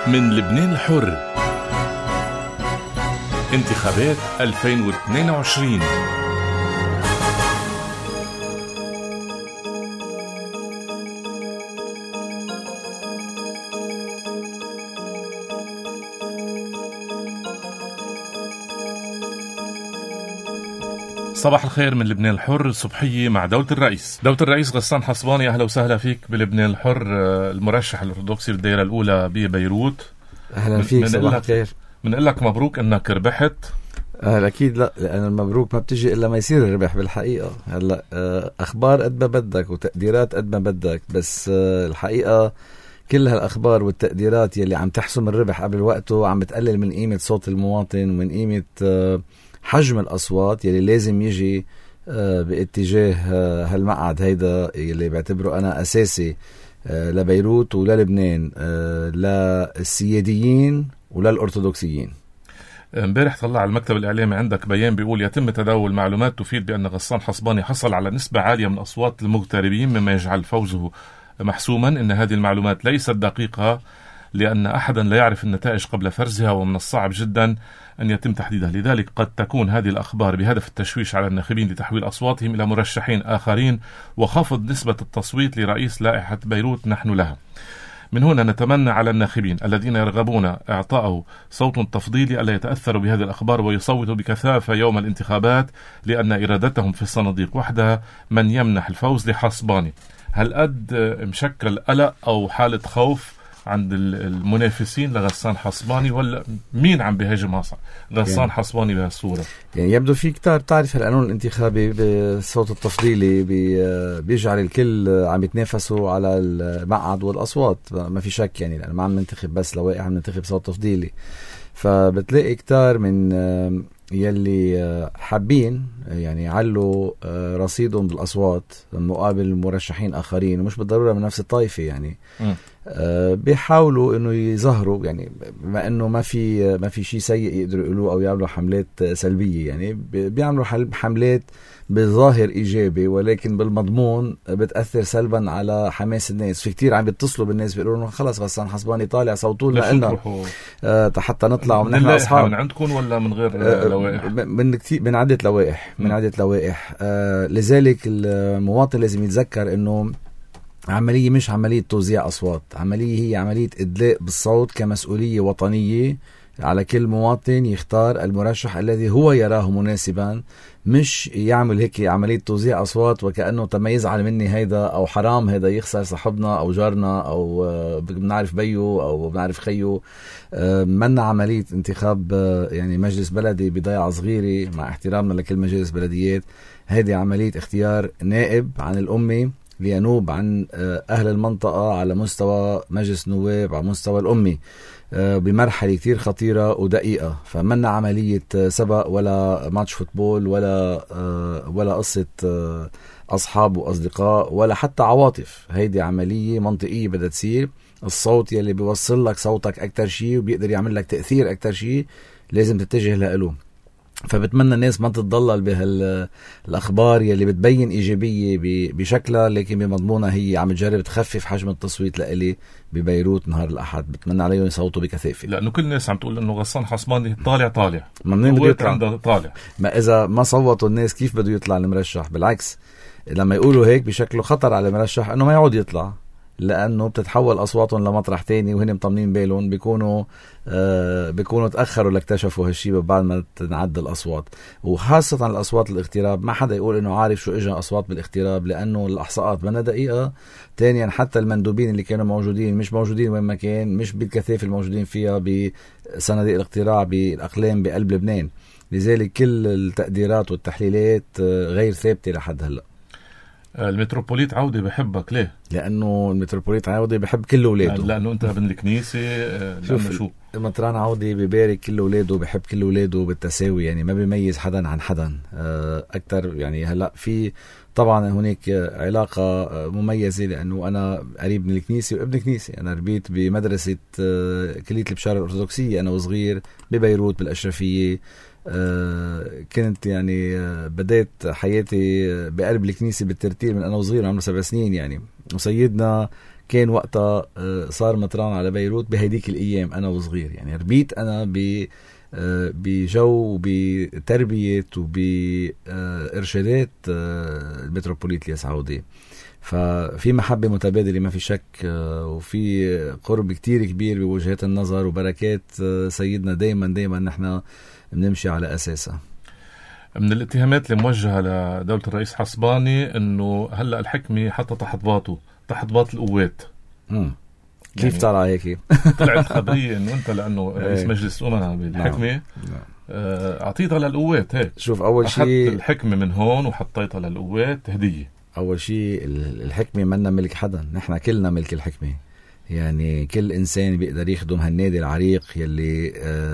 من لبنان الحر، انتخابات 2022. صباح الخير من لبنان الحر، الصبحية مع دولة الرئيس. دولة الرئيس غسان حصباني، أهلا وسهلا فيك بلبنان الحر، المرشح الأرثوذكسي للدائرة الأولى ببيروت. أهلا فيك، صباح الخير. بنقول لك مبروك أنك ربحت. أكيد لا، لأن المبروك ما بتجي إلا ما يصير الربح بالحقيقة. هلا أخبار قد ما بدك وتقديرات قد ما بدك، بس الحقيقة كل هالأخبار والتقديرات يلي عم تحسم الربح قبل وقته عم بتقلل من قيمة صوت المواطن ومن قيمة حجم الأصوات يلي لازم يجي باتجاه هالمقعد هيدا يلي بعتبره أنا أساسي لبيروت وللبنان، للسياديين وللأرثوذكسيين. امبارح طلع على المكتب الإعلامي عندك بيان بيقول يتم تداول معلومات تفيد بأن غسان حصباني حصل على نسبة عالية من أصوات المغتربين مما يجعل فوزه محسوما. إن هذه المعلومات ليست دقيقة لأن أحدا لا يعرف النتائج قبل فرزها، ومن الصعب جدا أن يتم تحديدها. لذلك قد تكون هذه الأخبار بهدف التشويش على الناخبين لتحويل أصواتهم إلى مرشحين آخرين وخفض نسبة التصويت لرئيس لائحة بيروت نحن لها. من هنا نتمنى على الناخبين الذين يرغبون إعطائه صوت تفضيلي ألا يتأثروا بهذه الأخبار ويصوتوا بكثافة يوم الانتخابات، لأن إرادتهم في الصناديق وحدها من يمنح الفوز لحصباني. هل قد مشكل قلق أو حالة خوف عند المنافسين لغسان حصباني، ولا مين عم بيهاجم غسان حصباني بهالصورة؟ يعني يبدو في كتار، تعرف القانون الانتخابي بالصوت التفضيلي بيجعل الكل عم يتنافسوا على المقعد والأصوات، ما في شك يعني، لأنه ما عم ننتخب بس لوائح، عم ننتخب صوت تفضيلي. فبتلاقي كتار من يلي حابين يعني يعلوا رصيدهم بالأصوات مقابل مرشحين آخرين، ومش بالضرورة من نفس الطائفة يعني. بيحاولوا انه يظهروا يعني، بما انه ما في شيء سيء يقدروا يقولوه او يعملوا حملات سلبيه، يعني بيعملوا حملات بظاهر ايجابي ولكن بالمضمون بتاثر سلبا على حماس الناس. في كتير عم بيتصلوا بالناس بيقولوا لهم خلص غسان حصباني طالع، صوتوا لنا حتى نطلع ونحن اصحاب. من عندكم ولا من غير لوائح؟ من عده لوائح. لذلك المواطن لازم يتذكر انه عملية مش عملية توزيع أصوات، هي عملية إدلاء بالصوت كمسؤولية وطنية على كل مواطن يختار المرشح الذي هو يراه مناسبا، مش يعمل هيك عملية توزيع أصوات وكأنه تم يزعل مني هيدا أو حرام هيدا يخسر صاحبنا أو جارنا أو بنعرف بيو أو بنعرف خيو. منا عملية انتخاب يعني مجلس بلدي بضيعة صغيرة، مع احترامنا لكل مجلس بلديات. هيدي عملية اختيار نائب عن الأمة لينوب عن أهل المنطقة على مستوى مجلس نواب، على مستوى الأمي، بمرحلة كتير خطيرة ودقيقة. فمنا عملية سبق ولا ماتش فوتبول ولا قصة أصحاب وأصدقاء ولا حتى عواطف. هيدي عملية منطقية بدها تصير. الصوت يلي بيوصل لك صوتك أكتر شيء وبيقدر يعمل لك تأثير أكتر شيء لازم تتجه له. فبتمنى الناس ما تتضلل بهالأخبار يلي بتبين إيجابية بشكلها لكن بمضمونها هي عم تجرب تخفف حجم التصويت لإلي ببيروت نهار الأحد. بتمنى عليهم يصوتوا بكثافة، لأنه كل الناس عم تقول إنه غسان حصباني طالع منين بده يطلع؟ طالع. ما إذا ما صوتوا الناس كيف بده يطلع المرشح؟ بالعكس، لما يقولوا هيك بشكله خطر على المرشح إنه ما يعود يطلع، لأنه بتتحول أصواتهم لمطرح تاني وهن مطمنين بالهم بيكونوا تأخروا لاكتشفوا هالشي بعد ما تنعد الأصوات. وخاصة الأصوات الاغتراب، ما حدا يقول إنه عارف شو إجا أصوات بالاغتراب، لأنه الأحصاءات بنا دقيقة. تانيا حتى المندوبين اللي كانوا موجودين مش موجودين وين ما كان، مش بالكثافة الموجودين فيها بصناديق الاقتراع بالأقلام بقلب لبنان. لذلك كل التقديرات والتحليلات غير ثابتة لحد هلأ. المتروبوليت عودة بحبك ليه؟ لأنه المتروبوليت عودة بحب كل أولاده. لأنه أنت ابن الكنيسة. شو مطران عودة ببارك كل أولاده، بحب كل أولاده بالتساوي، يعني ما بيميز حدا عن حدا أكتر. يعني هلأ في طبعا هناك علاقة مميزة لأنه أنا قريب من الكنيسة وابن كنيسة. أنا ربيت بمدرسة كلية البشارة الأرثوذكسية أنا وصغير ببيروت بالأشرفية. كنت يعني بدأت حياتي بقلب الكنيسة بالترتيل من أنا وصغير عمره 7 سنين يعني. وسيدنا كان وقتها صار مطران على بيروت بهديك الأيام أنا وصغير. يعني ربيت أنا بجو بتربية وبإرشادات المتروبوليت اليسعودي. ففي محبة متبادلة ما في شك، وفي قرب كتير كبير بوجهات النظر، وبركات سيدنا دايما نحن بنمشي على أساسها. من الاتهامات اللي موجهة لدولة الرئيس حصباني انه هلأ الحكمة حتى تحت باط القوات. كيف طلع هيك؟ طلعت خبرية انه انت لانه رئيس مجلس الامناء بالحكمة اعطيتها للقوات. هيك شوف، اول شيء الحكمة من هون وحطيتها للقوات هدية. اول شيء الحكمة منا ملك حدا، نحن كلنا ملك الحكمة. يعني كل انسان بيقدر يخدم هالنادي العريق يلي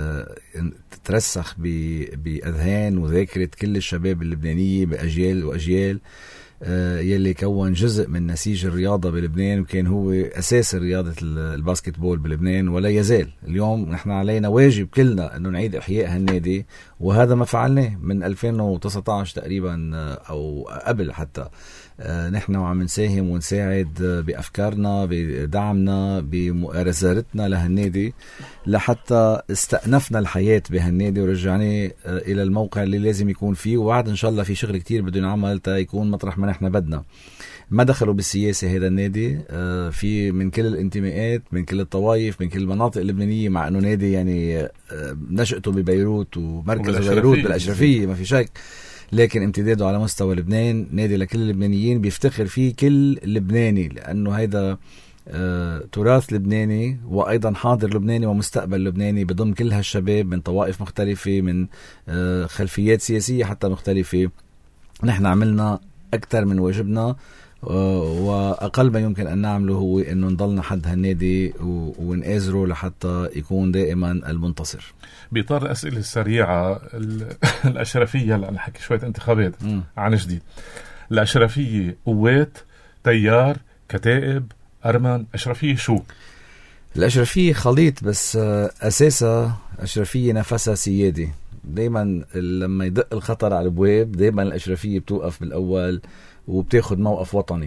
تترسخ باذهان وذاكرة كل الشباب اللبنانية باجيال واجيال، يلي كون جزء من نسيج الرياضة بلبنان، وكان هو أساس رياضة الباسكتبول بلبنان ولا يزال. اليوم نحن علينا واجب كلنا أنه نعيد إحياء هالنادي، وهذا ما فعلناه من 2019 تقريبا أو قبل حتى. نحن وعم نساهم ونساعد بأفكارنا، بدعمنا، بمؤازرتنا لهالنادي، لحتى استأنفنا الحياة بهالنادي ورجعناه إلى الموقع اللي لازم يكون فيه. وبعد إن شاء الله في شغل كتير بدون عمل تا يكون مطرح ما نحن بدنا. ما دخلوا بالسياسة هذا النادي، في من كل الانتماءات، من كل الطوائف، من كل المناطق اللبنانية، مع أنه نادي يعني نشأته ببيروت ومركز بيروت بالأشرفية ما في شك، لكن امتداده على مستوى لبنان، نادي لكل اللبنانيين بيفتخر فيه كل لبناني، لأنه هيدا تراث لبناني وأيضا حاضر لبناني ومستقبل لبناني، بضم كل هالشباب من طوائف مختلفة، من خلفيات سياسية حتى مختلفة. نحن عملنا أكثر من واجبنا، وأقل ما يمكن أن نعمله هو أنه نضلنا حد هالنادي ونآزره لحتى يكون دائما المنتصر. بإطار الأسئلة السريعة، الأشرفية، لأن حكي شوية انتخابات عن جديد، الأشرفية قوات، تيار، كتائب، أرمن، أشرفية شو؟ الأشرفية خليط، بس أساسها أشرفية نفسها سيادي. دايما لما يدق الخطر على البواب دايما الأشرفية بتوقف بالأول وبتاخد موقف وطني.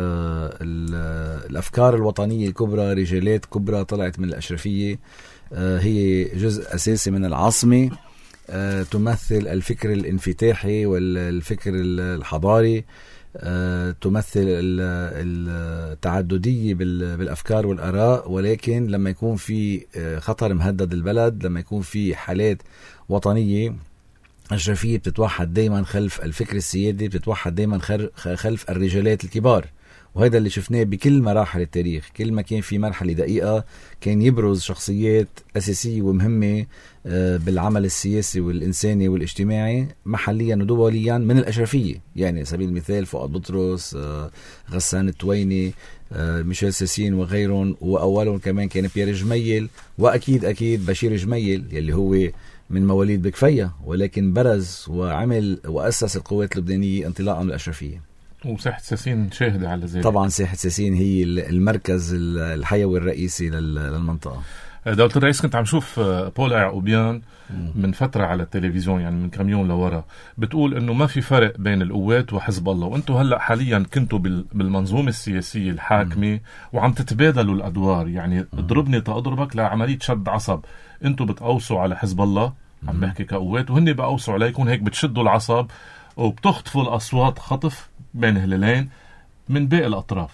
الأفكار الوطنية الكبرى، رجالات كبرى طلعت من الأشرفية، هي جزء أساسي من العاصمة، تمثل الفكر الانفتاحي والفكر الحضاري، تمثل التعددية بالأفكار والآراء. ولكن لما يكون في خطر مهدد البلد، لما يكون في حالات وطنية، الأشرفية بتتوحد دايما خلف الفكر السيادي، بتتوحد دايما خلف الرجالات الكبار. وهذا اللي شفناه بكل مراحل التاريخ. كل ما كان في مرحلة دقيقة كان يبرز شخصيات أساسية ومهمة بالعمل السياسي والإنساني والاجتماعي محليا ودوليا من الأشرفية. يعني سبيل المثال فؤاد بطرس، غسان التويني، ميشيل سيسين وغيرهم، وأولهم كمان كان بيير جميل، وأكيد بشير جميل يلي هو من مواليد بكفية، ولكن برز وعمل وأسس القوات اللبنانية انطلاقا من الأشرفية. وساحة سيسين شاهدة على ذلك. طبعا ساحة سيسين هي المركز الحيوي الرئيسي للمنطقة. دولة الرئيس، كنت عم شوف بولا يعقوبيان من فترة على التلفزيون، يعني من كم يوم لورا، بتقول انه ما في فرق بين القوات وحزب الله، وانتم هلأ حاليا كنتوا بالمنظومة السياسية الحاكمة وعم تتبادلوا الادوار. يعني اضربني تأضربك لعملية شد عصب. انتم بتقوصوا على حزب الله، عم بحكي كقوات، وهن بقوصوا عليكم، هيك بتشدوا العصب وبتخطفوا الأصوات خطف بين هلالين من باقي الأطراف.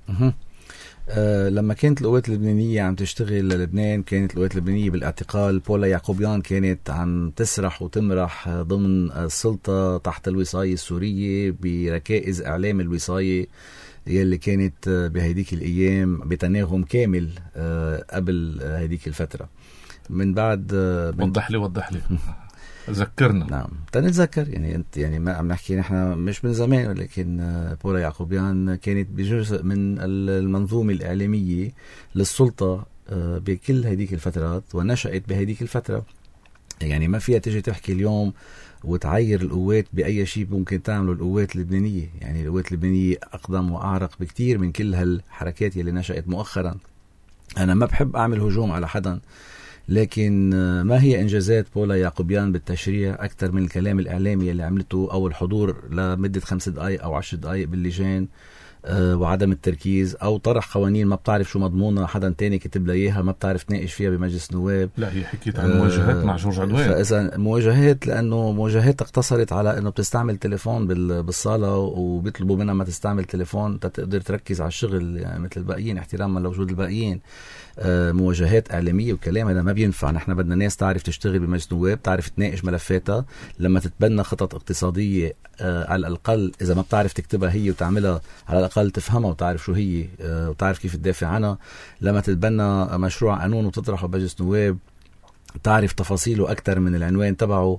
لما كانت القوات اللبنانية عم تشتغل للبنان، كانت القوات اللبنانية بالاعتقال بولا يعقوبيان كانت عم تسرح وتمرح ضمن السلطة تحت الوصاية السورية بركائز إعلام الوصاية يلي كانت بهيديك الأيام بتناغم كامل قبل هيديك الفترة. من بعد وضح لي ذكرنا. نعم، تنتذكر يعني ما عم نحكي نحن مش من زمان، ولكن بولا يعقوبيان كانت بجزء من المنظومة الإعلامية للسلطة بكل هذيك الفترات، ونشأت بهذيك الفترة. يعني ما فيها تجي تحكي اليوم وتعير القوات بأي شيء ممكن تعمله القوات اللبنانية. يعني القوات اللبنانية أقدم وأعرق بكتير من كل هالحركات يلي نشأت مؤخرا. أنا ما بحب أعمل هجوم على حدا، لكن ما هي إنجازات بولا يعقوبيان بالتشريع أكثر من الكلام الإعلامي اللي عملته أو الحضور لمدة 5 دقائق أو 10 دقائق باللجان وعدم التركيز، او طرح قوانين ما بتعرف شو مضمونها، حدا تاني كتب لها اياها ما بتعرف تناقش فيها بمجلس النواب. لا هي حكيت عن مواجهات مع جورج عدوان. فاذا مواجهات، لانه مواجهات اقتصرت على انه بتستعمل تليفون بالصاله وبيطلبوا منها ما تستعمل تليفون تقدر تركز على الشغل يعني مثل الباقيين احتراما لوجود الباقيين. مواجهات اعلاميه وكلام هذا ما بينفع. نحن بدنا ناس تعرف تشتغل بمجلس النواب، تعرف تناقش ملفاتها، لما تتبنى خطط اقتصاديه على الاقل اذا ما بتعرف تكتبها هي وتعملها على الاقل تفهمها وتعرف شو هي وتعرف كيف تدافع عنها. لما تتبنى مشروع قانون وتطرحه بمجلس النواب تعرف تفاصيله اكثر من العنوان تبعه.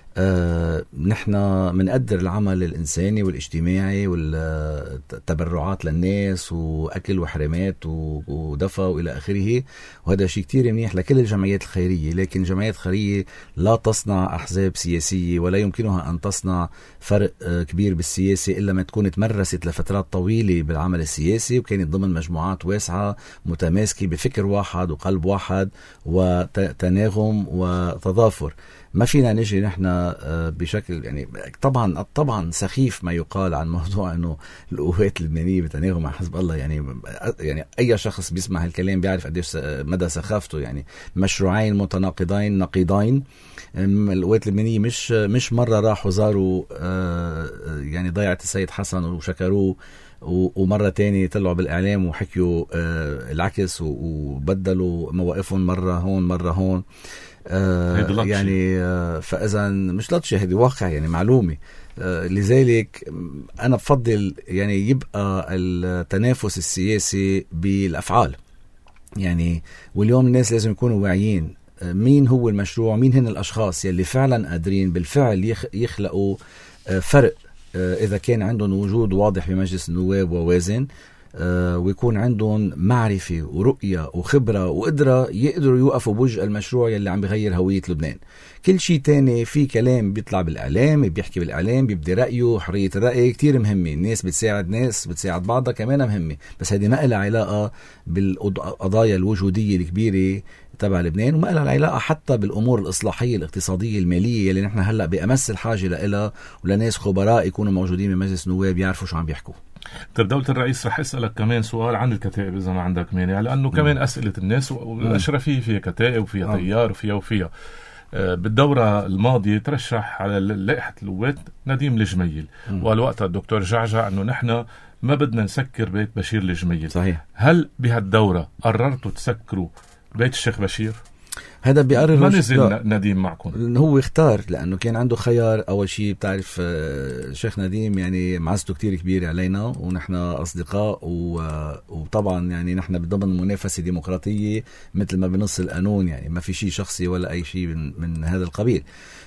نحن منقدر العمل الإنساني والاجتماعي والتبرعات للناس وأكل وحرمات ودفى وإلى آخره، وهذا شيء كتير منيح لكل الجمعيات الخيرية. لكن الجمعيات الخيرية لا تصنع أحزاب سياسية ولا يمكنها أن تصنع فرق كبير بالسياسة إلا ما تكون تمرست لفترات طويلة بالعمل السياسي وكانت ضمن مجموعات واسعة متماسكة بفكر واحد وقلب واحد وتناغم وتضافر. ما فينا نجي نحن بشكل يعني طبعا سخيف ما يقال عن موضوع انه القوات اللبنانيه بتناغم مع حزب الله. يعني اي شخص بيسمع هالكلام بيعرف قديش مدى سخافته. يعني مشروعين متناقضين نقيضين. القوات اللبنانيه مش مره راحوا زاروا يعني ضيعه السيد حسن وشكروه، ومرة تاني طلعوا بالإعلام وحكيوا العكس وبدلوا مواقفهم مرة هون مرة هون. يعني فإذا مش لطشة، هذه واقع يعني معلومة. لذلك أنا بفضل يعني يبقى التنافس السياسي بالأفعال يعني. واليوم الناس لازم يكونوا واعيين مين هو المشروع، مين هن الأشخاص يلي فعلا قادرين بالفعل يخلقوا فرق إذا كان عندهم وجود واضح بمجلس النواب ووازن، ويكون عندهم معرفة ورؤية وخبرة وقدرة يقدروا يوقفوا بوجه المشروع يلي عم بيغير هوية لبنان. كل شيء تاني في كلام بيطلع بالإعلام، بيحكي بالإعلام، بيبدي رأيه، حرية الرأي كتير مهمة. الناس بتساعد ناس بتساعد بعضها كمان مهمة، بس هذه ما لها علاقة بالقضايا الوجودية الكبيرة تبع لبنان، وما لها علاقة حتى بالأمور الإصلاحية الاقتصادية المالية اللي نحن هلأ بأمس الحاجة لها ولناس خبراء يكونوا موجودين بمجلس النواب يعرفوا شو عم بيحكوا. طيب دولة الرئيس رح أسألك كمان سؤال عن الكتائب إذا ما عندك مانع، لأنه كمان أسئلة الناس والأشرفية فيها كتائب وفيها تيار وفيها بالدورة الماضية ترشح على لائحة القوات نديم الجميل، وقال وقتها الدكتور جعجع أنه نحن ما بدنا نسكر بيت بشير الجميل. صحيح. هل بهالدورة قررتوا تسكروا بيت الشيخ بشير؟ هذا بيقرر ما نزل نديم معكم؟ هو اختار لأنه كان عنده خيار. أول شيء بتعرف الشيخ نديم يعني معزته كتير كبيرة علينا ونحن أصدقاء، وطبعا يعني نحن بضمن منافسة ديمقراطية مثل ما بنص القانون، يعني ما في شيء شخصي ولا أي شيء من هذا القبيل.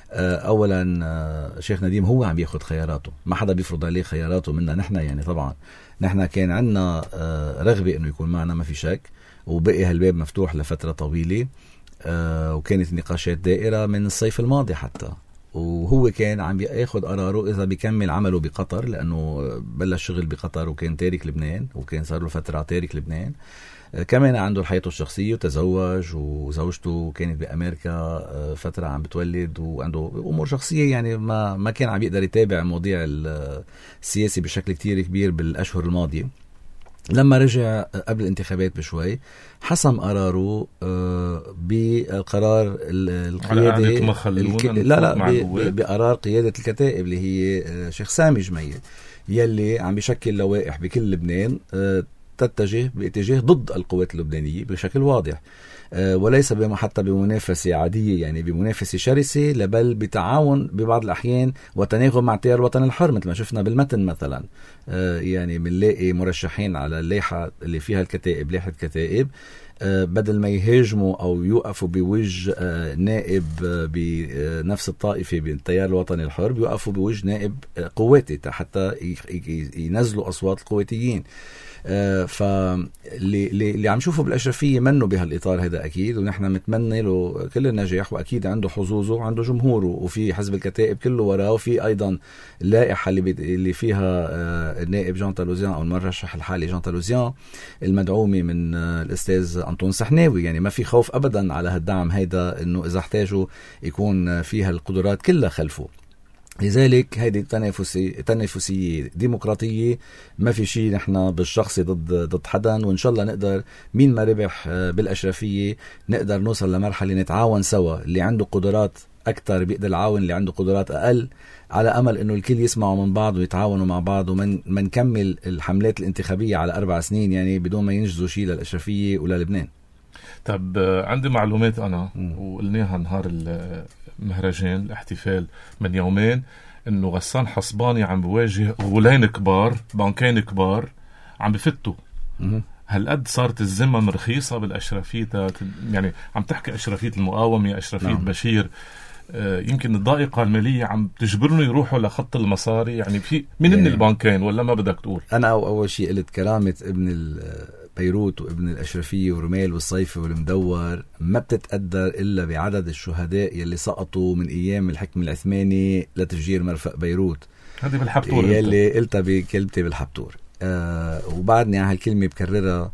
أولا شيخ نديم هو عم بياخد خياراته، ما حدا بيفرض عليه خياراته منا نحن. يعني طبعا نحن كان عنا رغبة إنه يكون معنا ما في شك، وبقي هالباب مفتوح لفترة طويلة، وكانت النقاشات دائرة من الصيف الماضي حتى. وهو كان عم ياخد قراره إذا بيكمل عمله بقطر، لأنه بلش شغل بقطر وكان تارك لبنان، وكان صار له فترة تارك لبنان. كمان عنده حياته الشخصية وتزوج، وزوجته كانت بأمريكا فترة عم بتولد، وعنده أمور شخصية يعني ما كان عم يقدر يتابع مواضيع السياسي بشكل كتير كبير بالأشهر الماضية. لما رجع قبل الانتخابات بشوي حسم قراره بقرار القيادة بقرار قيادة الكتائب اللي هي شيخ سامي جميل، يلي عم بيشكل لوائح بكل لبنان تتجه باتجاه ضد القوات اللبنانية بشكل واضح، وليس حتى بمنافسة عادية، يعني بمنافسة شرسة، بل بتعاون ببعض الأحيان وتناغم مع تيار الوطن الحر مثل ما شفنا بالمتن مثلا. يعني بنلاقي مرشحين على اللائحة اللي فيها الكتائب، لائحة كتائب، بدل ما يهاجموا أو يوقفوا بوجه نائب بنفس الطائفة بالتيار الوطني الحر، بيوقفوا بوجه نائب قواتي حتى ينزلوا أصوات القواتيين. فاللي عم شوفه بالأشرفية منه بهالإطار هذا أكيد، ونحن متمنى له كل النجاح، وأكيد عنده حظوظه وعنده جمهوره، وفي حزب الكتائب كله وراه، وفي أيضا اللائحة اللي فيها النائب جان تالوزيان أو المرشح الحالي جان تالوزيان المدعومة من الأستاذ أنطون سحناوي. يعني ما في خوف أبدا على هالدعم هيدا، إنه إذا احتاجوا يكون فيها القدرات كلها خلفه. لذلك هيدي تنافسية ديمقراطية، ما في شيء نحن بالشخصي ضد حدا، وإن شاء الله نقدر مين ما ربح بالأشرفية نقدر نوصل لمرحلة نتعاون سوا، اللي عنده قدرات أكتر بيقدر يعاون اللي عنده قدرات أقل، على أمل إنه الكل يسمعوا من بعض ويتعاونوا مع بعض، ومن نكمل الحملات الانتخابية على 4 سنين يعني بدون ما ينجزوا شيء للأشرفية ولا لبنان. طب عندي معلومات أنا وقلناها نهار المهرجان الاحتفال من يومين، إنه غسان حصباني عم بواجه غولين كبار، بنكين كبار عم بفتوا. هالقد صارت الذمم رخيصة بالأشرفية، يعني عم تحكي أشرفية المقاومة، أشرفية بشير، يمكن الضائقة المالية عم تجبرنه يروحوا لخط المصاري، يعني في من البنكين ولا ما بدك تقول؟ أنا أول شيء قلت كرامة ابن بيروت وابن الأشرفية ورميل والصيفي والمدور ما بتتقدر إلا بعدد الشهداء يلي سقطوا من أيام الحكم العثماني لتفجير مرفق بيروت. هذه بالحبتور يلي قلتها بكلمتي بالحبتور، وبعدني على هالكلمة بكررها.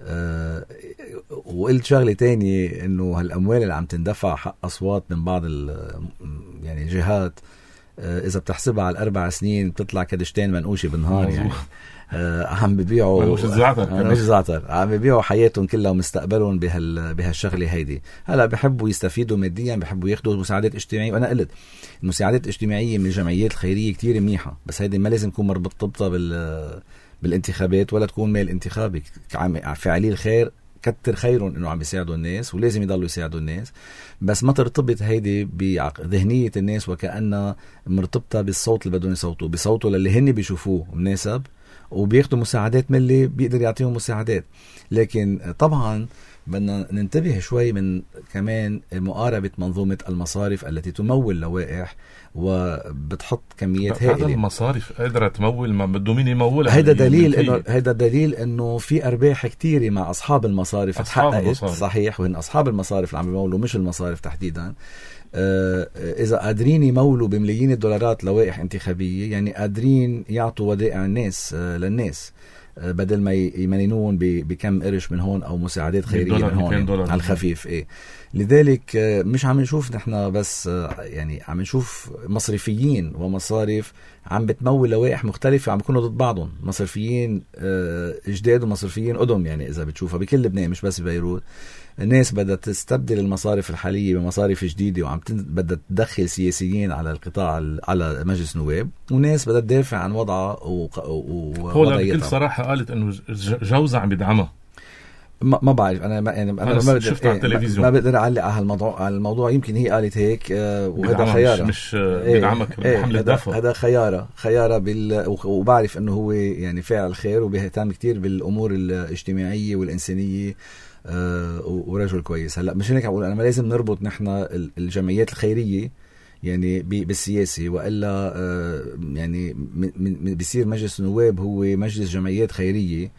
وقلت شغلة تانية، إنه هالأموال اللي عم تندفع حق أصوات من بعض يعني جهات، إذا بتحسبها على 4 سنين بتطلع كدشتين منقوشة بالنهار يعني. عم ببيعوا زعتر، عم ببيعوا حياتهم كلها ومستقبلهم بهالشغله هيدي. هلا بحبوا يستفيدوا ماديا، بحبوا ياخذوا مساعدات اجتماعيه، وانا قلت المساعدات الاجتماعيه من الجمعيات الخيريه كتير منيحه، بس هيدي ما لازم تكون مرتبطه بالانتخابات ولا تكون مال انتخابي. فعلي الخير كتر خيرهم انه عم يساعدوا الناس ولازم يضلوا يساعدوا الناس، بس ما ترتبط هيدي بذهنية الناس وكأنها مرتبطة بالصوت اللي بدهم يصوتوا، بصوتوا للي هن بيشوفوه مناسب، وبياخدوا مساعدات من اللي بيقدر يعطيهم مساعدات. لكن طبعا بدنا ننتبه شوي من كمان مقاربة منظومة المصارف التي تمول لوائح وبتحط كميات هائلة. هذا المصارف قادرة تمول، ما بده مين يمولها. هيدا دليل انه في ارباح كتيرة مع اصحاب المصارف تحققت. صحيح، وهن اصحاب المصارف اللي عم يمولوا مش المصارف تحديدا. اذا قادرين يمولوا بملايين الدولارات لوائح انتخابية، يعني قادرين يعطوا ودائع الناس للناس بدل ما يمننون بكم قرش من هون او مساعدات خيريه من هون على الخفيف. ايه لذلك مش عم نشوف نحن بس يعني عم نشوف مصرفيين ومصارف عم بتمول لوائح مختلفه، عم بيكونوا ضد بعضهم. مصرفيين جداد ومصرفيين قدم، يعني اذا بتشوفها بكل لبنان مش بس ببيروت، الناس بدها تستبدل المصارف الحاليه بمصارف جديده، وعم بدها تدخل سياسيين على القطاع على مجلس نواب، وناس بدها تدافع عن وضعها هو بكل صراحه قالت انه جوزها عم يدعمها. ما بعرف انا يعني ما شفت على التلفزيون، ما بقدر اعلق على الموضوع يمكن هي قالت هيك، وهذا خيارة مش بدعمك بحملة دفع. هذا خيارة وبعرف انه هو يعني فاعل خير وبيهتم كتير بالامور الاجتماعية والانسانية، ورجل كويس. هلا مش هيك عم بقول انا ما لازم نربط نحن الجمعيات الخيرية يعني بالسياسة، وإلا يعني بيصير مجلس النواب هو مجلس جمعيات خيرية،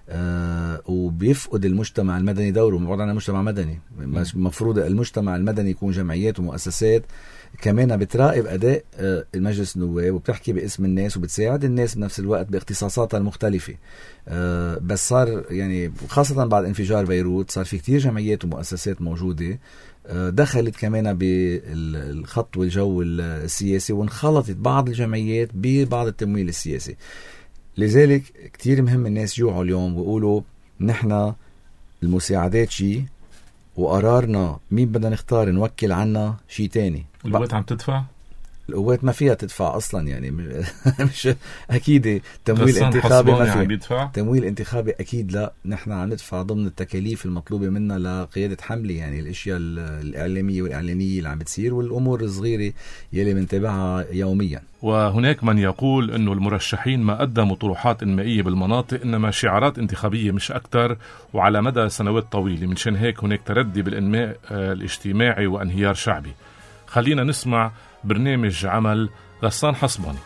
وبيفقد المجتمع المدني دوره. بعد عن المجتمع المدني، مفروض المجتمع المدني يكون جمعيات ومؤسسات كمان بتراقب أداء المجلس النواب وبتحكي باسم الناس وبتساعد الناس بنفس الوقت باختصاصاتها المختلفة. بس صار يعني خاصة بعد انفجار بيروت صار في كتير جمعيات ومؤسسات موجودة دخلت كمان بالخط والجو السياسي، وانخلطت بعض الجمعيات ببعض التمويل السياسي. لذلك كتير مهم الناس يوعوا اليوم ويقولوا نحن المساعدات شيء، وقرارنا مين بدنا نختار نوكل عنا شيء تاني. القوات عم تدفع؟ القوات ما فيها تدفع أصلا، يعني مش أكيد تمويل انتخابي ما في تمويل انتخابي أكيد لا. نحن عم ندفع ضمن التكاليف المطلوبة منا لقيادة حملة، يعني الأشياء الإعلامية والإعلانية اللي عم بتصير والأمور الصغيرة يلي منتبعها يوميا. وهناك من يقول أنه المرشحين ما قدموا طروحات إنمائية بالمناطق، إنما شعارات انتخابية مش أكتر وعلى مدى سنوات طويلة. منشان هيك هناك تردي بالإنماء الاجتماعي وانهيار شعبي. خلينا نسمع برنامج عمل غسان حصباني.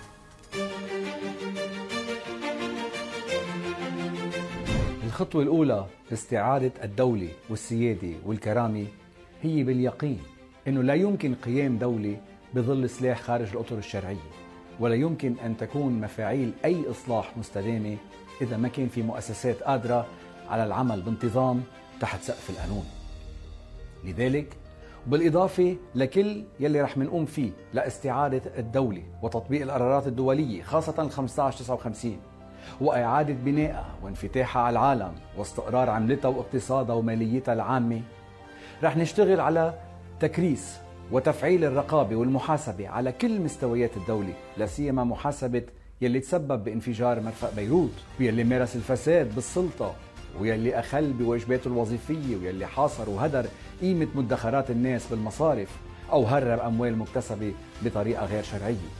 الخطوة الأولى لاستعادة الدولة والسيادة والكرامة هي باليقين أنه لا يمكن قيام دولة بظل سلاح خارج الأطر الشرعية، ولا يمكن أن تكون مفاعيل أي إصلاح مستدامة إذا ما كان في مؤسسات قادرة على العمل بانتظام تحت سقف القانون. لذلك بالإضافة لكل يلي رح منقوم فيه لاستعادة الدولة وتطبيق القرارات الدولية خاصة 1559 وإعادة بنائها وانفتاحها على العالم واستقرار عملتها واقتصادها وماليتها العامة، رح نشتغل على تكريس وتفعيل الرقابة والمحاسبة على كل مستويات الدولة، لا سيما محاسبة يلي تسبب بانفجار مرفأ بيروت ويلي مارس الفساد بالسلطة ويلي أخل بواجباته الوظيفية ويلي حاصر وهدر قيمة مدخرات الناس بالمصارف أو هرب أموال مكتسبة بطريقة غير شرعية.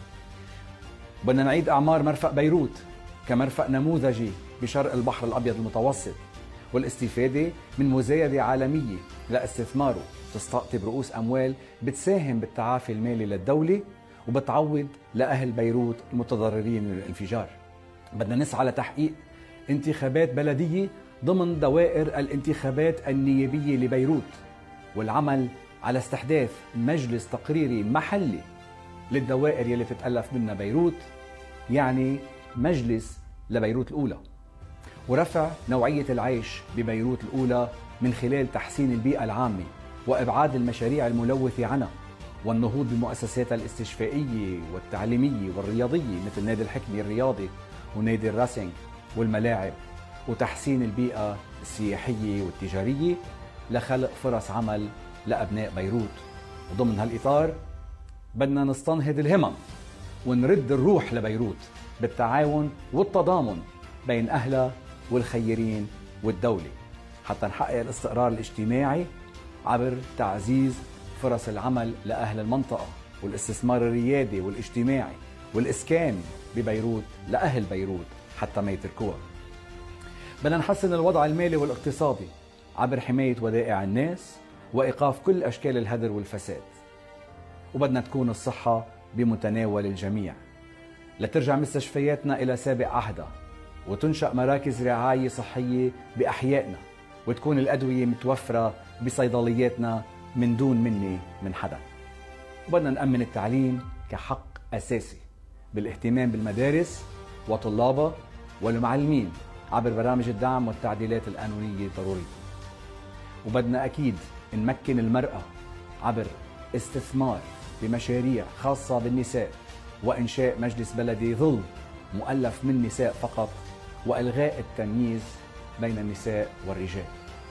بدنا نعيد أعمار مرفأ بيروت كمرفأ نموذجي بشرق البحر الأبيض المتوسط والاستفادة من مزايدة عالمية لاستثماره تستقطب رؤوس أموال بتساهم بالتعافي المالي للدولة وبتعوض لأهل بيروت المتضررين من الانفجار. بدنا نسعى لتحقيق انتخابات بلدية ضمن دوائر الانتخابات النيابية لبيروت والعمل على استحداث مجلس تقريري محلي للدوائر يلي تتألف منها بيروت، يعني مجلس لبيروت الأولى، ورفع نوعية العيش ببيروت الأولى من خلال تحسين البيئة العامة وإبعاد المشاريع الملوثة عنها والنهوض بمؤسساتها الاستشفائية والتعليمية والرياضية مثل نادي الحكمة الرياضي ونادي الراسينج والملاعب، وتحسين البيئة السياحية والتجارية لخلق فرص عمل لأبناء بيروت. وضمن هالإطار بدنا نستنهض الهمم ونرد الروح لبيروت بالتعاون والتضامن بين أهلها والخيرين والدولة حتى نحقق الاستقرار الاجتماعي عبر تعزيز فرص العمل لأهل المنطقة والاستثمار الريادي والاجتماعي والإسكان ببيروت لأهل بيروت حتى ما يتركوها. بدنا نحسن الوضع المالي والاقتصادي عبر حماية ودائع الناس وإيقاف كل أشكال الهدر والفساد، وبدنا تكون الصحة بمتناول الجميع لترجع مستشفياتنا إلى سابق عهدها وتنشأ مراكز رعاية صحية بأحيائنا وتكون الأدوية متوفرة بصيدلياتنا من دون مني من حدا. وبدنا نأمن التعليم كحق أساسي بالاهتمام بالمدارس وطلابها والمعلمين عبر برامج الدعم والتعديلات القانونية الضرورية. وبدنا أكيد نمكن المرأة عبر استثمار بمشاريع خاصة بالنساء وإنشاء مجلس بلدي ظل مؤلف من نساء فقط وإلغاء التمييز بين النساء والرجال.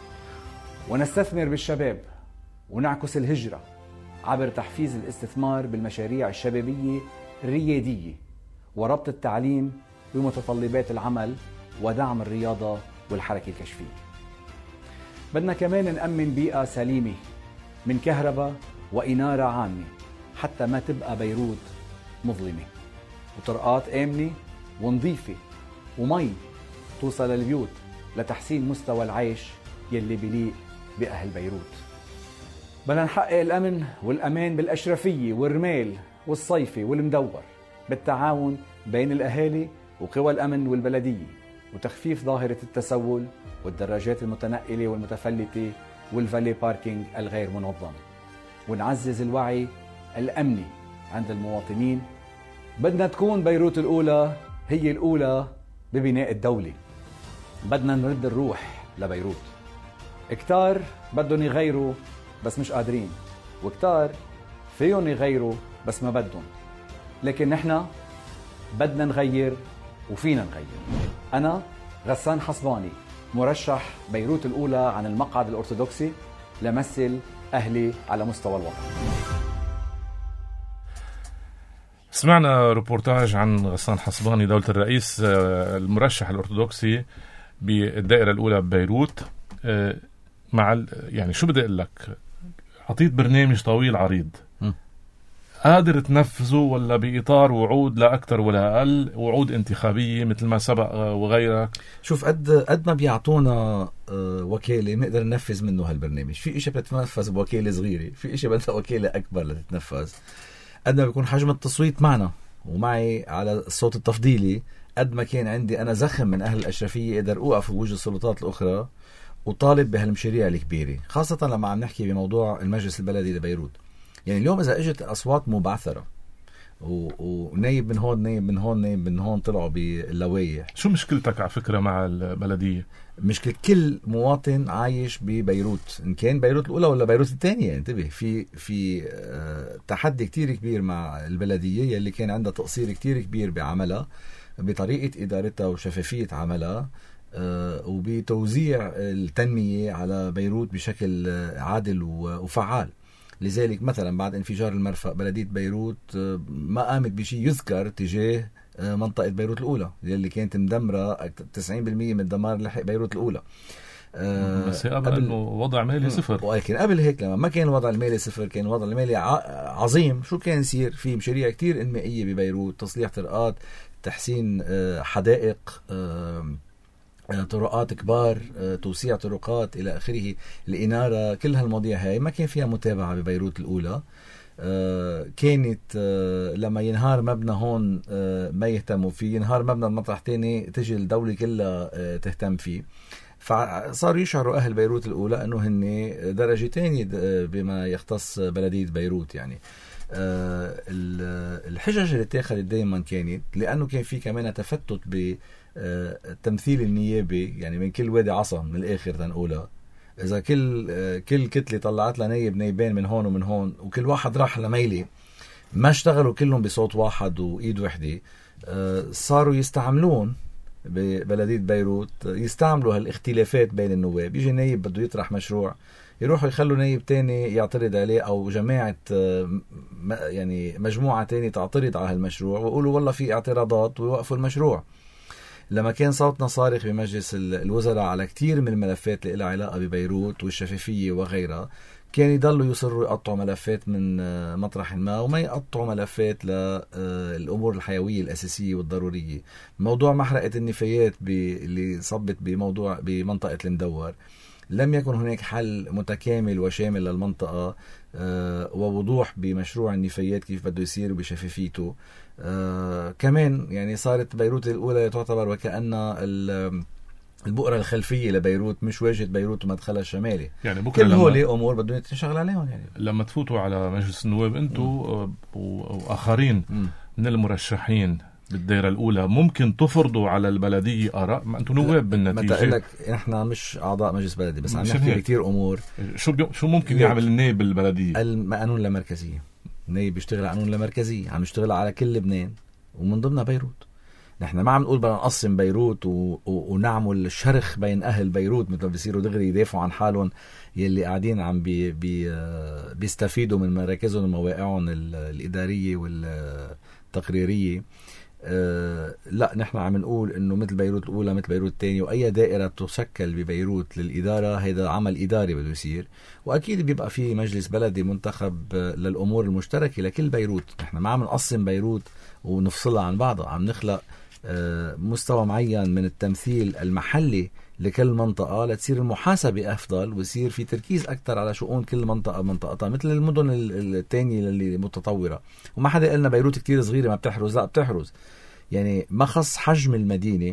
ونستثمر بالشباب ونعكس الهجرة عبر تحفيز الاستثمار بالمشاريع الشبابية الريادية وربط التعليم بمتطلبات العمل ودعم الرياضة والحركة الكشفية. بدنا كمان نأمن بيئة سليمة من كهرباء وإنارة عامة حتى ما تبقى بيروت مظلمة، وطرقات آمنة ونظيفة ومي توصل للبيوت لتحسين مستوى العيش يلي بليق بأهل بيروت. بدنا نحقق الأمن والأمان بالأشرفية والرمال والصيفي والمدور بالتعاون بين الأهالي وقوى الأمن والبلدية وتخفيف ظاهرة التسول والدراجات المتنقلة والمتفلتة والفالي باركينج الغير منظم، ونعزز الوعي الأمني عند المواطنين. بدنا تكون بيروت الأولى هي الأولى ببناء الدولة. بدنا نرد الروح لبيروت. كتار بدهم يغيروا بس مش قادرين، وكتار فيهم يغيروا بس ما بدهم، لكن نحن بدنا نغير وفينا نغير. أنا غسان حصباني مرشح بيروت الأولى عن المقعد الأرثوذكسي لمثل أهلي على مستوى الوطن. سمعنا روبورتاج عن غسان حصباني دولة الرئيس المرشح الأرثوذكسي بالدائرة الأولى ببيروت. مع يعني شو بدي أقول لك، عطيت برنامج طويل عريض قادر تنفذه ولا بإطار وعود لا أكتر ولا أقل، وعود انتخابية مثل ما سبق وغيرك؟ شوف قد ما بيعطونا وكالة نقدر ننفذ منه هالبرنامج. في إشي بتتنفذ بوكالة صغيرة، في إشي بدها وكالة أكبر لتتنفذ. قد ما بيكون حجم التصويت معنا ومعي على الصوت التفضيلي، قد ما كان عندي أنا زخم من أهل الأشرفية أقدر أوقف بوجه السلطات الأخرى وطالب بهالمشاريع الكبيرة، خاصة لما عم نحكي بموضوع المجلس البلدي لبيروت. يعني اليوم إذا اجت أصوات مبعثرة ونايب من هون نايب من هون نايب من هون طلعوا باللوايح. شو مشكلتك على فكرة مع البلدية؟ مشكلة كل مواطن عايش ببيروت، إن كان بيروت الأولى ولا بيروت الثانية. انتبه، في تحدي كتير كبير مع البلدية يلي كان عندها تقصير كتير كبير بعملها، بطريقة إدارتها وشفافية عملها، وبتوزيع التنمية على بيروت بشكل عادل وفعال. لذلك مثلا بعد انفجار المرفأ بلدية بيروت ما قامت بشيء يذكر تجاه منطقة بيروت الأولى اللي كانت مدمرة 90% من الدمار لحق بيروت الأولى. بس قبل أنه وضع مالي صفر. ولكن قبل هيك لما ما كان الوضع المالي صفر، كان الوضع المالي عظيم. شو كان يصير؟ في مشاريع كتير إنمائية ببيروت، تصليح طرقات، تحسين حدائق، طرقات كبار، توسيع طرقات إلى آخره، الإنارة. كل هالمواضيع هاي ما كان فيها متابعة ببيروت الأولى. كانت لما ينهار مبنى هون ما يهتموا فيه، ينهار مبنى المطرح تاني تجي الدولة كلها تهتم فيه. فصاروا يشعروا أهل بيروت الأولى أنه هن درجة تانية بما يختص بلدية بيروت. يعني الحجج اللي اتخذت دائما كانت لأنه كان في كمان تفتت بالتمثيل النيابي، يعني من كل وادي عصا من الآخر تنقولها. إذا كل كتلة طلعت لها نايب نايبين من هون ومن هون، وكل واحد راح لميلي، ما اشتغلوا كلهم بصوت واحد وإيد وحدة، صاروا يستعملون ببلدية بيروت، يستعملوا هالاختلافات بين النواب. يجي نايب بده يطرح مشروع، يروحوا يخلوا نايب تاني يعترض عليه، أو جماعة يعني مجموعة تاني تعترض على هالمشروع ويقولوا والله في اعتراضات ويوقفوا المشروع. لما كان صوتنا صارخ بمجلس الوزراء على كتير من الملفات اللي لها علاقة ببيروت والشفافية وغيرها، كان يضلوا يصروا يقطعوا ملفات من مطرح ما، وما يقطعوا ملفات للأمور الحيوية الأساسية والضرورية. موضوع محرقة النفايات اللي صبت بمنطقة المدور، لم يكن هناك حل متكامل وشامل للمنطقة ووضوح بمشروع النفايات كيف بده يصير وبشفافيته. كمان يعني صارت بيروت الأولى تعتبر وكأن البؤرة الخلفية لبيروت، مش واجهة بيروت ومدخلها الشمالي. يعني كل هولي أمور بدهم يتشغل عليهم. يعني لما تفوتوا على مجلس النواب أنتوا وآخرين من المرشحين بالدائرة الأولى، ممكن تفرضوا على البلدية آراء؟ ما أنتم نواب بالنتيجة. ما لك إحنا مش أعضاء مجلس بلدي، بس عم نحكي كتير أمور. شو ممكن يعمل النائب بالبلدية؟ القانون اللامركزية. النائب بيشتغل على قانون اللامركزية، عم يشتغل على كل لبنان ومن ضمنها بيروت. نحن ما عم نقول بدنا نقسم بيروت ونعمل شرخ بين أهل بيروت مثل بيصيروا دغري يدافعوا عن حالهم يلي قاعدين عم بيستفيدوا من مراكزهم ومواقعهم الإدارية والتقريرية. لا، نحن عم نقول انه مثل بيروت الاولى مثل بيروت الثانيه، واي دائره تشكل ببيروت للاداره هذا عمل اداري بده يصير، واكيد بيبقى في مجلس بلدي منتخب للامور المشتركه لكل بيروت. نحن ما عم نقسم بيروت ونفصلها عن بعضها، عم نخلق مستوى معين من التمثيل المحلي لكل منطقة لتصير المحاسبة أفضل، ويصير في تركيز أكثر على شؤون كل منطقة مثل المدن التانية اللي متطورة. وما حدا قلنا بيروت كتير صغيرة ما بتحرز، لا بتحرز. يعني ما خص حجم المدينة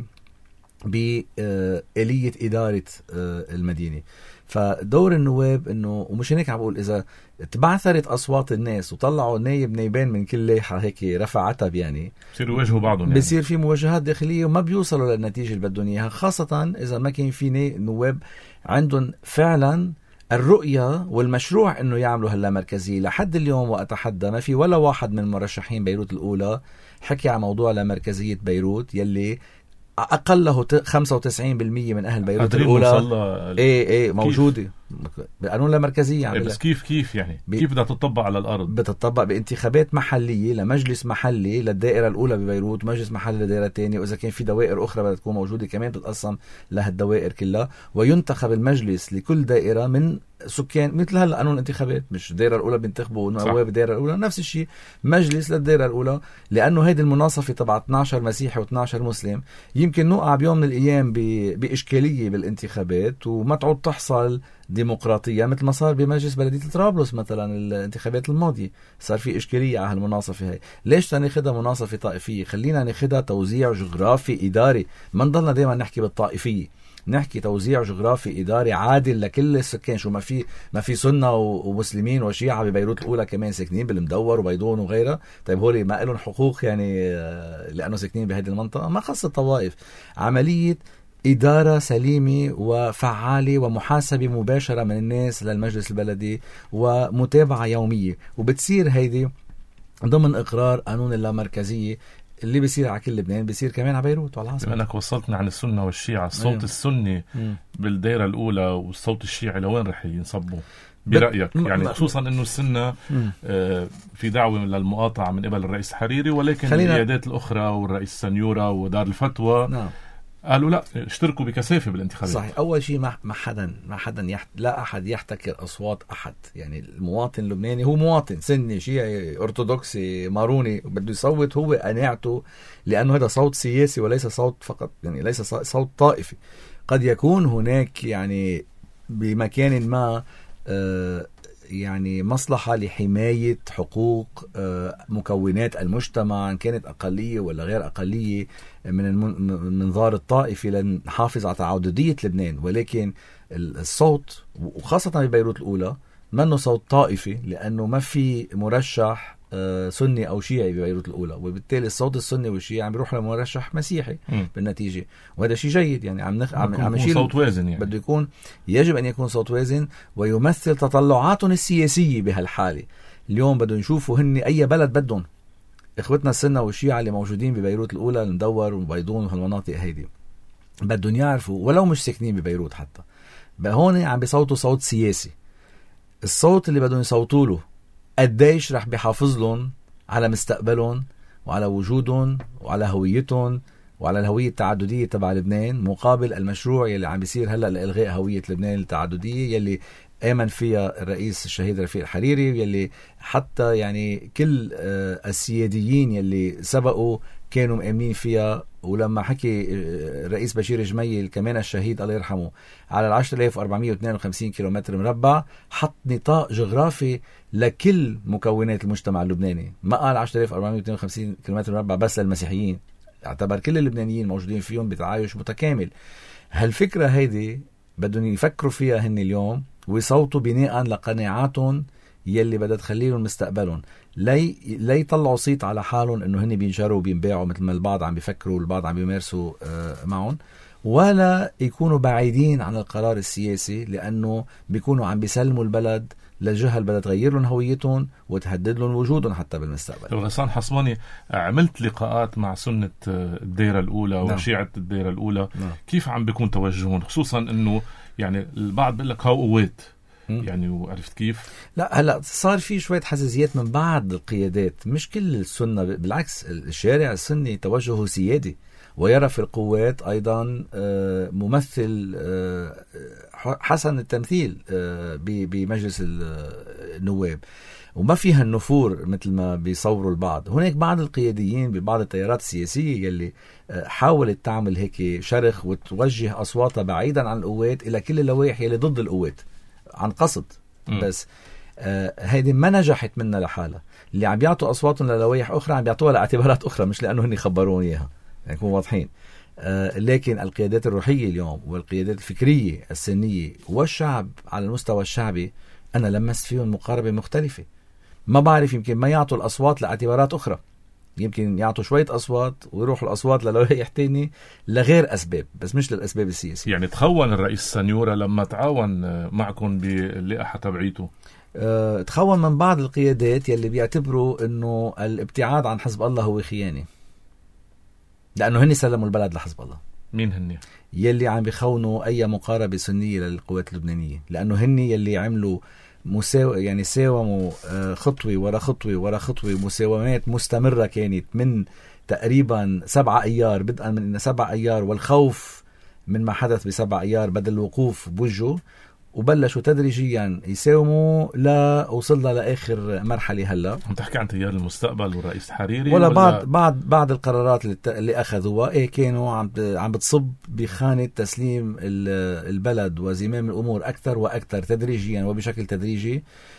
بآلية إدارة المدينة. فدور النواب انه، ومش هيك عم بقول، اذا تبعثرت اصوات الناس وطلعوا نايبين من كل لايحه هيك رفع عتب، يعني بصيروا يواجهوا بعضهم، يعني بصير في مواجهات داخليه وما بيوصلوا للنتيجه اللي بدهم اياها، خاصه اذا ما كان في نواب عندهم فعلا الرؤيه والمشروع انه يعملوا هلا مركزيه. لحد اليوم واتحدى ما في ولا واحد من مرشحين بيروت الاولى حكي عن موضوع لمركزيه بيروت يلي أقله 95% من أهل بيروت الأولى إيه موجودة بقانون المركزية. بس كيف يعني كيف بدها تطبق على الأرض؟ بتطبق بانتخابات محلية لمجلس محلي للدائرة الأولى ببيروت، ومجلس محلي للدائرة الثانية، وإذا كان في دوائر أخرى بدها تكون موجودة كمان بتتقسم لها الدوائر كلها، وينتخب المجلس لكل دائرة من سكان مثل هلا قانون الانتخابات، مش الدائرة الأولى بينتخبوا نواب الدائرة الأولى، نفس الشيء مجلس للدائرة الأولى. لأنه هيدي المناصفة تبع 12 مسيحي و12 مسلم يمكن نوقع بيوم من الأيام بإشكالية بالانتخابات وما تعود تحصل ديمقراطية مثل ما صار بمجلس بلدية طرابلس مثلا الانتخابات الماضية، صار في إشكالية على هالمناصفة هاي. ليش ناخدها مناصفة طائفية؟ خلينا ناخدها توزيع جغرافي إداري، ما نضلنا دايما نحكي بالطائفية. نحكي توزيع جغرافي إداري عادل لكل السكان. شو ما في سنة ومسلمين وشيعة ببيروت الأولى كمان ساكنين بالمدور وبيضون وغيرها. طيب هولي ما لهم حقوق يعني لأنه ساكنين بهذه المنطقة؟ ما خص الطوائف. عملية إدارة سليمة وفعالة ومحاسبة مباشرة من الناس للمجلس البلدي ومتابعة يومية، وبتصير هيدي ضمن إقرار قانون اللامركزية اللي بيصير على كل لبنان بيصير كمان على بيروت وعلى العاصمة. بما أنك وصلتنا عن السنة والشيعة، الصوت السني بالدائرة الأولى والصوت الشيعي لوين رح ينصبوا برأيك؟ يعني خصوصا أنه السنة في دعوة للمقاطعة من قبل الرئيس الحريري، ولكن القيادات الأخرى والرئيس سنيورة ودار الفتوى قالوا لا، اشتركوا بكثافة بالانتخابات. صحيح. أول شيء ما حدا لا أحد يحتكر أصوات أحد. يعني المواطن اللبناني هو مواطن سني شيعي أرثوذكسي ماروني بده يصوت، هو قناعته، لأنه هذا صوت سياسي وليس صوت فقط، يعني ليس صوت طائفي. قد يكون هناك يعني بمكان ما يعني مصلحة لحماية حقوق مكونات المجتمع، إن كانت أقلية ولا غير أقلية، من المنظار الطائفي لنحافظ على تعددية لبنان. ولكن الصوت وخاصة ببيروت الأولى منه صوت طائفي، لأنه ما في مرشح سني أو شيعي ببيروت الأولى، وبالتالي الصوت السني والشيعي عم بيروح لمرشح مسيحي بالنتيجة، وهذا شيء جيد. يعني عم نشيل صوت وازن. يعني بده يكون، يجب أن يكون صوت وازن ويمثل تطلعاتهم السياسية بهالحالة. اليوم بدهم يشوفوا هن أي بلد بدهم. إخوتنا السنة والشيعة اللي موجودين ببيروت الأولى، المدور وبيضون وهالمناطق هيدي، بدهم يعرفوا ولو مش ساكنين ببيروت حتى، بقى هون عم بيصوتوا صوت سياسي. الصوت اللي بدهم يصوتوا له قديش رح بيحافظ لهم على مستقبلهم وعلى وجودهم وعلى هويتهم وعلى الهوية التعددية تبع لبنان، مقابل المشروع يلي عم بيصير هلأ لإلغاء هوية لبنان التعددية يلي آمن فيها الرئيس الشهيد رفيق الحريري، يلي حتى يعني كل السياديين يلي سبقوا كانوا مؤمنين فيها. ولما حكي الرئيس بشير جميل كمان الشهيد الله يرحمه على 10,452 كيلومتر مربع، حط نطاق جغرافي لكل مكونات المجتمع اللبناني. ما قال 10,452 كيلومتر مربع بس للمسيحيين، اعتبر كل اللبنانيين موجودين فيهم بتعايش متكامل. هالفكرة هيدي بدهم يفكروا فيها هن اليوم، ويصوتوا بناء لقناعاتهم يلي بدها تخليهم مستقبلهم، لا يطلعوا صيت على حالهم انه هن بينشروا وبينباعوا مثل ما البعض عم بيفكروا والبعض عم بيمارسوا معهم، ولا يكونوا بعيدين عن القرار السياسي، لانه بيكونوا عم بيسلموا البلد لجهة بدها تغير لهم هويتهم وتهدد لهم وجودهم حتى بالمستقبل. غسان حصباني، عملت لقاءات مع سنة الدائرة الأولى وشيعة الدائرة الأولى، كيف عم بيكون توجههم؟ خصوصا انه يعني البعض بيقول لك هاو قوات، يعني وعرفت كيف؟ لا هلا صار في شوية حساسيات من بعض القيادات، مش كل السنة، بالعكس الشارع السني توجهه سيادي ويرى في القوات أيضا ممثل حسن التمثيل بمجلس النواب، وما فيها النفور مثل ما بيصوروا البعض. هناك بعض القياديين ببعض التيارات السياسية يلي حاولت تعمل هيك شرخ وتوجه أصواتها بعيدا عن القوات إلى كل اللوائح يلي ضد القوات عن قصد. بس هيدي ما نجحت منا لحالها. اللي عم بيعطوا أصواتهم للوائح أخرى عم بيعطوها لاعتبارات أخرى، مش لأنه هني خبرون إياها، يعني نكون واضحين. لكن القيادات الروحية اليوم والقيادات الفكرية السنية والشعب على المستوى الشعبي أنا لمست فيهم مقاربة مختلفة. ما بعرف، يمكن ما يعطوا الأصوات لاعتبارات أخرى، يمكن يعطوا شوية أصوات ويروحوا الأصوات للوائح تاني لغير أسباب، بس مش للأسباب السياسية. يعني تخون الرئيس سنيورة لما تعاون معكم باللائحة تبعيته؟ تخون من بعض القيادات يلي بيعتبروا أنه الابتعاد عن حزب الله هو خيانة، لأنه هني سلموا البلد لحزب الله. مين هني؟ يلي عم بيخونوا أي مقاربة سنية للقوات اللبنانية، لأنه هني يلي عملوا يعني ساوموا خطوة ورا خطوة ورا خطوة، مساومات مستمرة كانت من تقريبا 7 أيار، بدءا من 7 أيار والخوف من ما حدث ب7 أيار بدل الوقوف بوجهه، وبلشوا تدريجيا يساوموا لا وصلنا لآخر مرحلة. هلا عم تحكي عن تيار المستقبل والرئيس الحريري ولا بعض القرارات اللي أخذوها كانوا عم بتصب بخانة تسليم البلد وزمام الأمور أكثر وأكثر تدريجيا وبشكل تدريجي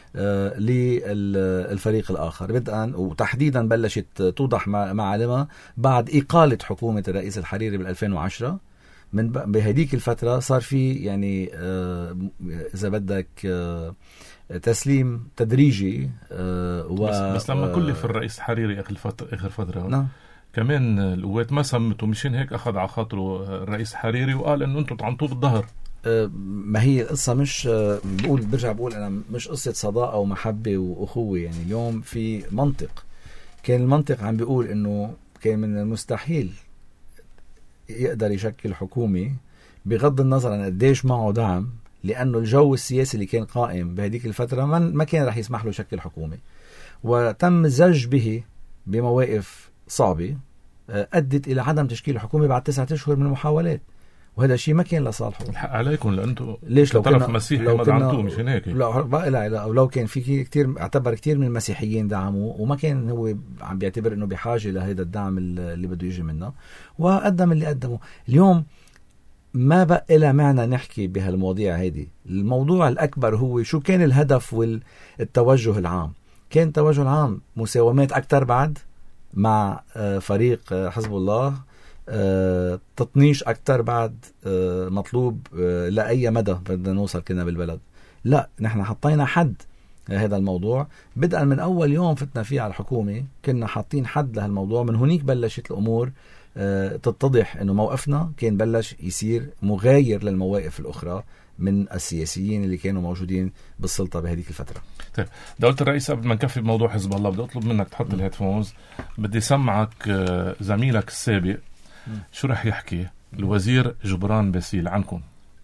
للفريق الآخر، بدءا وتحديدا بلشت توضح معالمها بعد إقالة حكومة الرئيس الحريري بال2010 بهديك الفترة صار في يعني إذا بدك تسليم تدريجي بس لما كلف الرئيس الحريري آخر فترة نعم. كمان القوات ما سمته، مشان هيك أخذ على خاطره الرئيس الحريري وقال إنه أنتم طعنتوه بالظهر. ما هي القصة مش برجع بقول أنا مش قصة صداقة ومحبة وأخوة. يعني اليوم في منطق، كان المنطق عم بيقول إنه كان من المستحيل يقدر يشكل حكومة بغض النظر عن قديش معه دعم، لأنه الجو السياسي اللي كان قائم بهذيك الفترة ما كان رح يسمح له يشكل حكومة، وتم الزج به بمواقف صعبة أدت إلى عدم تشكيل حكومة بعد 9 أشهر من المحاولات، وهذا الشيء ما كان لصالحه. الحق عليكم لأنتم ليش لو طرف مسيحي ما دعمتوه، مش هيك؟ لا لو كان في كتير، اعتبر كتير من المسيحيين دعموه، وما كان هو عم بيعتبر انه بحاجة لهذا الدعم اللي بده يجي منه، وقدم اللي قدمه. اليوم ما بقى لها معنى نحكي بهالمواضيع هذه. الموضوع الأكبر هو شو كان الهدف والتوجه العام. كان التوجه العام مساومات أكتر بعد مع فريق حزب الله، تطنيش أكتر بعد مطلوب لأي مدى بدنا نوصل كنا بالبلد. لا، نحن حطينا حد هذا الموضوع بدءا من أول يوم فتنا فيه على الحكومة، كنا حاطين حد لهالموضوع. من هناك بلشت الأمور تتضح أنه موقفنا كان بلش يصير مغاير للمواقف الأخرى من السياسيين اللي كانوا موجودين بالسلطة بهذيك الفترة. طيب دولة الرئيس، قبل ما نكفي بموضوع حزب الله بدي أطلب منك تحط الهيدفونز. بدي سمعك زميلك السابق شو رح يحكي الوزير جبران باسيل عنكم.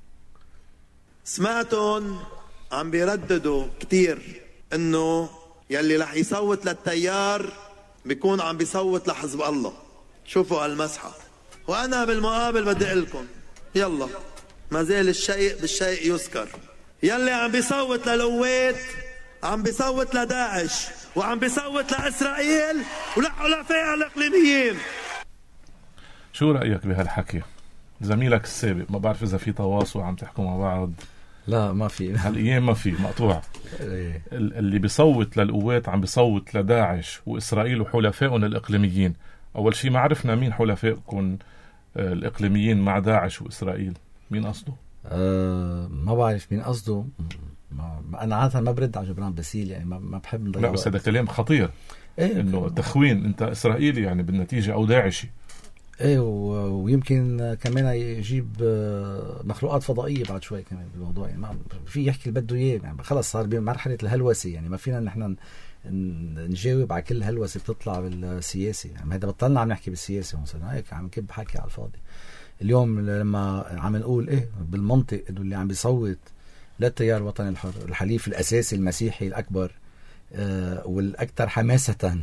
سمعتهم عم بيرددوا كتير انه يلي رح يصوت للتيار بيكون عم بيصوت لحزب الله. شوفوا هالمسحة. وانا بالمقابل بدي اقول لكم يلا، ما زال الشيء بالشيء يذكر. يلي عم بيصوت للقوات عم بيصوت لداعش وعم بيصوت لإسرائيل ولحلفائها الإقليميين. شو رأيك بهالحكي؟ زميلك السابق، ما بعرف إذا في تواصل عم تحكوا مع بعض. لا ما في هالأيام، ما في، مقطوع. اللي بيصوت للقوات عم بيصوت لداعش وإسرائيل وحلفائهم الإقليميين. أول شيء ما عرفنا مين حلفائكم الإقليميين مع داعش وإسرائيل، مين قصده؟ ما بعرف مين قصده. أنا عادة ما برد على جبران باسيل، يعني ما بحب نضيع. لا بس هذا كلام خطير. إنه تخوين، أنت إسرائيلي يعني بالنتيجة أو داعشي. ايه ويمكن كمان يجيب مخلوقات فضائيه بعد شوي كمان بالموضوع. يعني ما في يحكي اللي بده اياه، يعني خلص صار بمرحله الهلوسه. يعني ما فينا نحن نجاوب على كل هلوسه بتطلع بالسياسه. يعني هذا بطلنا عم نحكي بالسياسه مثلا، هيك عم نكب حكي على الفاضي. اليوم لما عم نقول ايه بالمنطق انه اللي عم بيصوت للتيار الوطني الحر، الحليف الاساسي المسيحي الاكبر والاكثر حماسه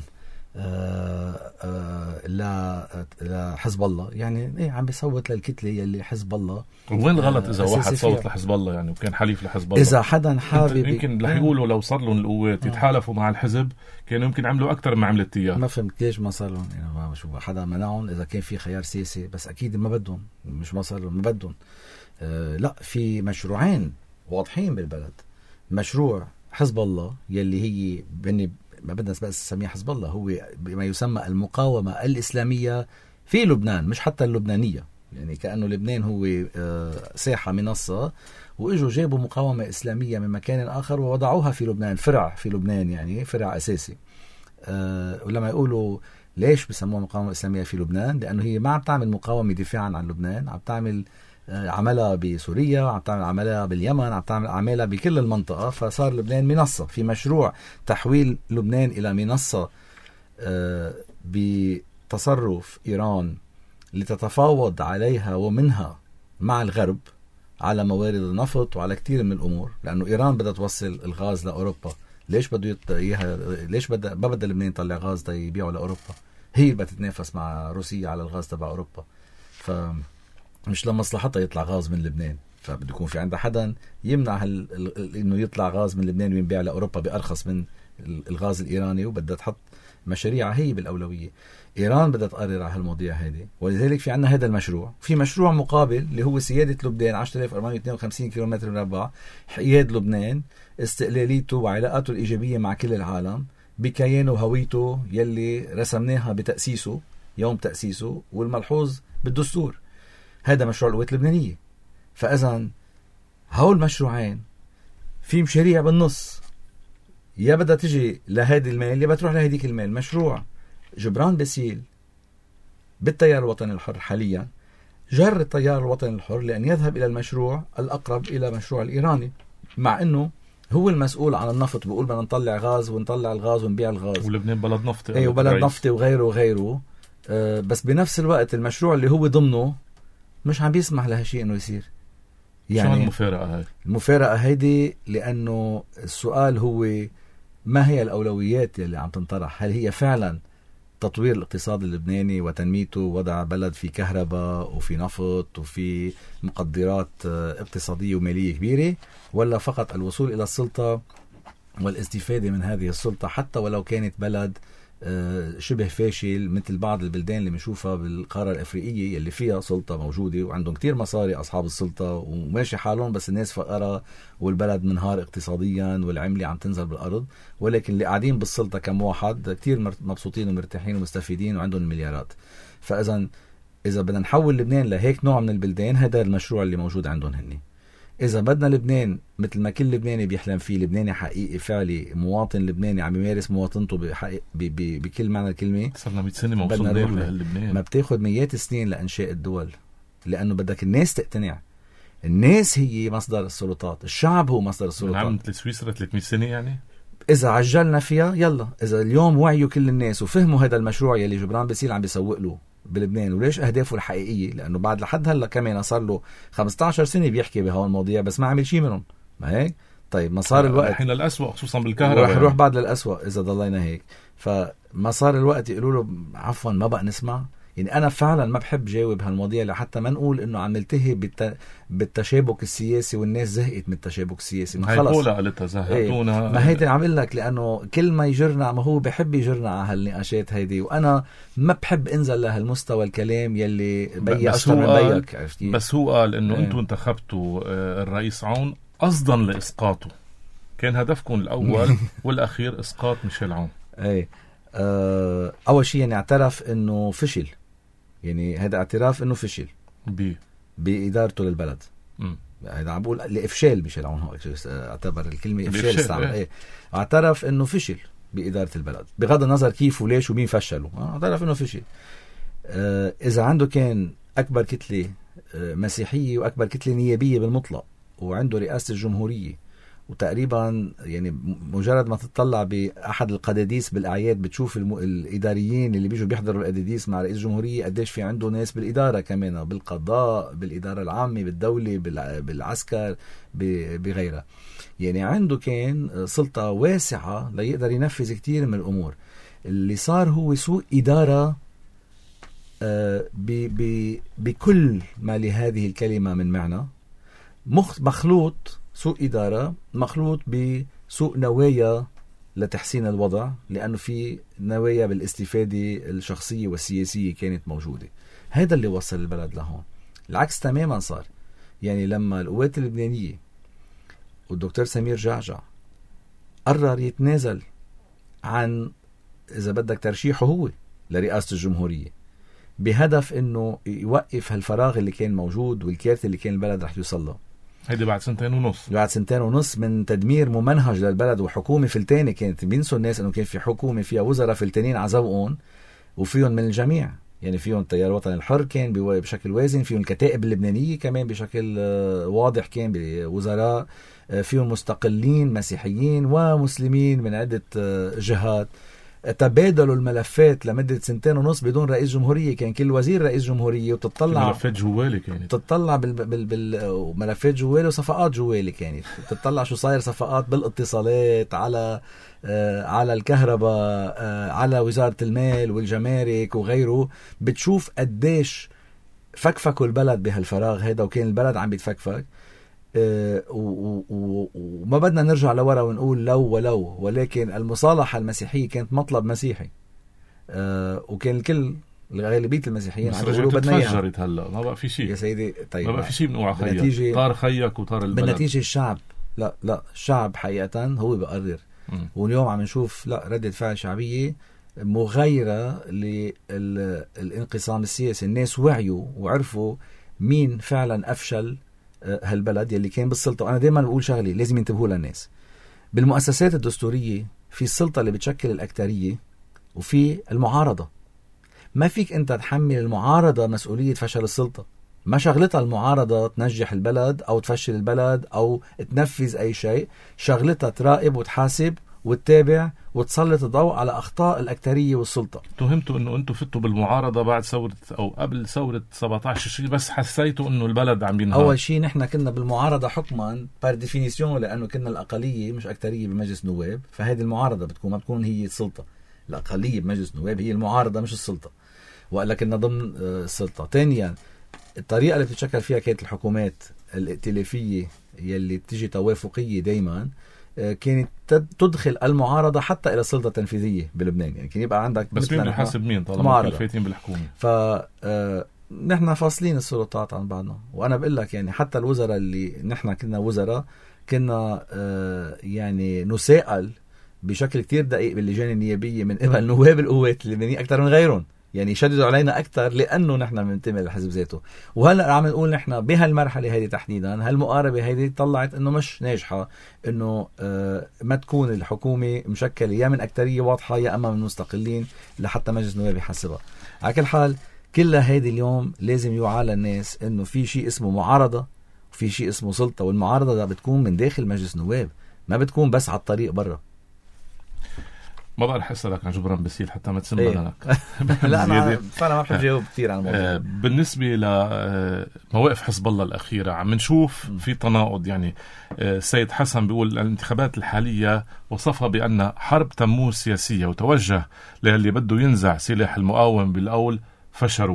لحزب الله، يعني ايه عم بيصوت للكتله يلي حزب الله. وين الغلط اذا واحد صوت لحزب الله يعني وكان حليف لحزب الله؟ اذا حدا حابب يمكن رح يقولوا لو صار لهم القوات يتحالفوا مع الحزب كانوا يمكن عملوا اكثر ما عمل التيار. ما فهمت ليش ما صار لهم، يعني شو حدا منعهم اذا كان في خيار سياسي؟ بس اكيد ما بدهم، مش ما صار لهم، ما بدهم. لا، في مشروعين واضحين بالبلد. مشروع حزب الله يلي هي ما بدنا بس نسميه حزب الله، هو بما يسمى المقاومة الإسلامية في لبنان، مش حتى اللبنانية. يعني كأنه لبنان هو ساحة منصة، وإجوا جابوا مقاومة إسلامية من مكان آخر ووضعوها في لبنان، فرع في لبنان، يعني فرع أساسي. ولما يقولوا ليش بسموها مقاومة إسلامية في لبنان، لأنه هي ما عم تعمل مقاومة دفاعا عن لبنان، عم تعمل عملها بسوريا، عم تعمل عملها باليمن، عم تعمل عملها بكل المنطقة. فصار لبنان منصة في مشروع تحويل لبنان إلى منصة بتصرف إيران لتتفاوض عليها ومنها مع الغرب على موارد النفط وعلى كتير من الأمور. لأنه إيران بدها توصل الغاز لأوروبا، ليش بده إياها؟ ليش ما بدها لبنان يطلع غاز دا يبيعه لأوروبا؟ هي بدها تتنافس مع روسيا على الغاز تبع أوروبا. مش لمصلحتها يطلع غاز من لبنان، فبده يكون في عندها حدا يمنع انه يطلع غاز من لبنان وينباع لاوروبا بارخص من الغاز الايراني. وبدها تحط مشاريعها هي بالاولويه. ايران بدها تقرر على هالمواضيع هذه، ولذلك في عندنا هذا المشروع. في مشروع مقابل اللي هو سياده لبنان 10452 كيلومتر مربع، حياد لبنان، استقلاليته وعلاقاته الايجابيه مع كل العالم بكيانه وهويته يلي رسمناها بتاسيسه، يوم تاسيسه، والملحوظ بالدستور. هذا مشروع القوات اللبنانية. فإذا هول مشروعين في مشاريع بالنص، يا بدها تجي لهذه المال يا بدها تروح لهذيك المال. مشروع جبران باسيل بالتيار الوطني الحر حاليا جر التيار الوطني الحر لأن يذهب إلى المشروع الأقرب إلى مشروع الإيراني، مع أنه هو المسؤول عن النفط، بيقول بدنا نطلع غاز ونطلع الغاز ونبيع الغاز، ولبنان بلد نفطي. أيوة بلد نفطي وغيره وغيره. بس بنفس الوقت المشروع اللي هو ضمنه مش عم بيسمح لهالشيء إنه يصير. يعني شو المفارقة هاي؟ المفارقة هيدي لأنه السؤال هو ما هي الأولويات اللي عم تنطرح؟ هل هي فعلا تطوير الاقتصاد اللبناني وتنميته، وضع بلد في كهرباء وفي نفط وفي مقدرات اقتصادية ومالية كبيرة، ولا فقط الوصول إلى السلطة والاستفادة من هذه السلطة حتى ولو كانت بلد شبه فاشل مثل بعض البلدان اللي بنشوفها بالقارة الأفريقية اللي فيها سلطة موجودة وعندهم كتير مصاري أصحاب السلطة وماشي حالهم، بس الناس فقرة والبلد منهار اقتصاديا والعملة عم تنزل بالأرض، ولكن اللي قاعدين بالسلطة كم واحد كتير مبسوطين ومرتاحين ومستفيدين وعندهم المليارات. فإذا بدنا نحول لبنان لهيك نوع من البلدان، هذا المشروع اللي موجود عندهم هني. إذا بدنا لبنان مثل ما كل لبناني بيحلم فيه، لبناني حقيقي فعلي، مواطن لبناني عم يمارس مواطنته بكل معنى الكلمة، صرنا 100 سنة ما وصلنا للبنان. ما بتاخد مئات السنين لإنشاء الدول، لأنه بدك الناس تقتنع. الناس هي مصدر السلطات، الشعب هو مصدر السلطات. نعم مثل سويسرا 300 سنة يعني. إذا عجلنا فيها يلا، إذا اليوم وعيوا كل الناس وفهموا هذا المشروع يلي جبران باسيل عم بيسوق له بلبنان وليش أهدافه الحقيقية، لأنه بعد لحد هلا كمان صار له 15 سنة بيحكي بهول المواضيع بس ما عمل شيء منهم، ما هيك؟ طيب ما صار الوقت الحين للأسوأ خصوصا بالكهرباء، رح يروح بعد للأسوأ إذا ضلينا هيك. فما صار الوقت يقولوا له عفوا ما بقى نسمع. يعني أنا فعلا ما بحب جاوب هالمواضيع لحتى ما نقول إنه عم نلتهي بالتشابك السياسي والناس زهقت من التشابك السياسي. ما خلص هاي قالتها زهقتونا. ما هيدي عم اقول لك، لأنه كل ما يجرنا ما هو بحب يجرنا على هالنقاشات هيدي، وأنا ما بحب انزل لهالمستوى الكلام يلي بيا أشطر من بيك. عرفتي؟ بس هو قال إنه أنتوا انتخبتوا الرئيس عون قصدا لإسقاطه، كان هدفكم الأول والأخير إسقاط ميشيل عون. أول شيء يعني اعترف إنه فشل، يعني هذا اعتراف إنه فشل بإدارته للبلد. هذا عم بقول لإفشال ميشيل عون، هو اعتبر الكلمة إفشال استعمل. اعترف إنه فشل بإدارة البلد بغض النظر كيف وليش ومين فشله، اعترف إنه فشل. إذا عنده كان أكبر كتلة مسيحية وأكبر كتلة نيابية بالمطلق وعنده رئاسة الجمهورية، وتقريبا يعني مجرد ما تطلع بأحد القداديس بالأعياد بتشوف الإداريين اللي بيجوا بيحضروا القداديس مع رئيس الجمهورية قديش في عنده ناس بالإدارة كمان، بالقضاء، بالإدارة العامة، بالدولة، بالعسكر، بغيرها. يعني عنده كان سلطة واسعة ليقدر ينفذ كتير من الأمور. اللي صار هو سوء إدارة بكل ما لهذه الكلمة من معنى، مخلوط سوء إدارة مخلوط بسوء نوايا لتحسين الوضع، لأنه في نوايا بالاستفادة الشخصية والسياسية كانت موجودة. هذا اللي وصل البلد لهون. العكس تماما صار. يعني لما القوات اللبنانية والدكتور سمير جعجع قرر يتنازل عن إذا بدك ترشيحه هو لرئاسة الجمهورية بهدف إنه يوقف هالفراغ اللي كان موجود والكارثة اللي كان البلد رح يوصل له. هيدي بعد 2.5 سنين. بعد 2.5 سنين من تدمير ممنهج للبلد وحكومة فلتانة. كانت بينسوا الناس إنه كان في حكومة فيها وزراء فلتانين عزوقون وفيهم من الجميع، يعني فيهم التيار الوطني الحر كان بشكل وازن، فيهم الكتائب اللبنانية كمان بشكل واضح كان بوزراء، فيهم مستقلين مسيحيين ومسلمين من عدة جهات. تبادلوا الملفات لمدة 2.5 سنين بدون رئيس جمهورية. كان كل وزير رئيس جمهورية وتطلع ملفات جوالي كانت تطلع بالملفات جوالي وصفقات جوالي كانت تطلع شو صاير صفقات بالاتصالات على الكهرباء على وزارة المال والجمارك وغيره. بتشوف قديش فكفكوا البلد بهالفراغ هذا، وكان البلد عم بيتفكفك. وما بدنا نرجع لورا ونقول لو ولو، ولكن المصالحة المسيحية كانت مطلب مسيحي، وكان الكل غالبية المسيحيين عم يقولوا بدنا اياها. تفجرت هلا ما بقى في شيء يا سيدي. طيب ما بقى في شيء بنقول خيك، طار خيك وطار البلد. بالنتيجة الشعب لا الشعب حقيقة هو بقرر. واليوم عم نشوف ردة فعل شعبية مغايرة للانقسام السياسي. الناس وعيوا وعرفوا مين فعلا أفشل هالبلد يلي كان بالسلطة. وأنا دايما بقول شغلي لازم ينتبهوا للناس، بالمؤسسات الدستورية في السلطة اللي بتشكل الأكترية وفي المعارضة. ما فيك أنت تحمل المعارضة مسؤولية فشل السلطة. ما شغلتها المعارضة تنجح البلد أو تفشل البلد أو تنفذ أي شيء، شغلتها تراقب وتحاسب وتتابع وتسلط الضوء على أخطاء الأكترية والسلطة. تهمتوا أنه أنتوا فتوا بالمعارضة بعد ثورة أو قبل ثورة 17 شيء، بس حسيتوا أنه البلد عم بينهار. أول شيء نحن كنا بالمعارضة حكما بار ديفينيسيون، لأنه كنا الأقلية مش أكترية بمجلس نواب، فهذه المعارضة بتكون ما بتكون هي السلطة. الأقلية بمجلس نواب هي المعارضة مش السلطة، وقال كنا ضمن السلطة. ثانيا الطريقة اللي بتتشكل فيها كانت الحكومات الائتلافية يلي بتيجي توافقية دايما، كانت تدخل المعارضة حتى إلى السلطة التنفيذية بلبنان. يعني كان يبقى عندك بس مين بيحاسب مين طالما الفايتين بالحكومة؟ نحن فاصلين السلطات عن بعضنا. وأنا بقول لك يعني حتى الوزراء اللي نحن كنا وزراء كنا يعني نسائل بشكل كتير دقيق باللجان النيابية من قبل نواب القوات اللبنانية أكثر من غيرهم، يعني يشددوا علينا أكثر لأنه نحن بننتمي للحزب ذاته. وهلأ عم نقول نحن بهالمرحلة هذه تحديدا هالمقاربة هذه طلعت إنه مش ناجحة، إنه ما تكون الحكومة مشكلة يا من أكترية واضحة يا أما من مستقلين لحتى مجلس نواب يحسبها. على كل حال كلها هذه اليوم لازم يوعى الناس إنه في شيء اسمه معارضة وفي شيء اسمه سلطة، والمعارضة ده بتكون من داخل مجلس نواب، ما بتكون بس على الطريق برا. ما بقى رح أسألك عن جبران باسيل حتى ما تسمى لك. لا أنا ما بحب جاوب كثير عن الموضوع. بالنسبة لمواقف حزب الله الأخيرة عم نشوف في تناقض. يعني السيد حسن بيقول الانتخابات الحالية وصفها بأن حرب تموز سياسية، وتوجه للي بده ينزع سلاح المقاوم بالقول فشروا.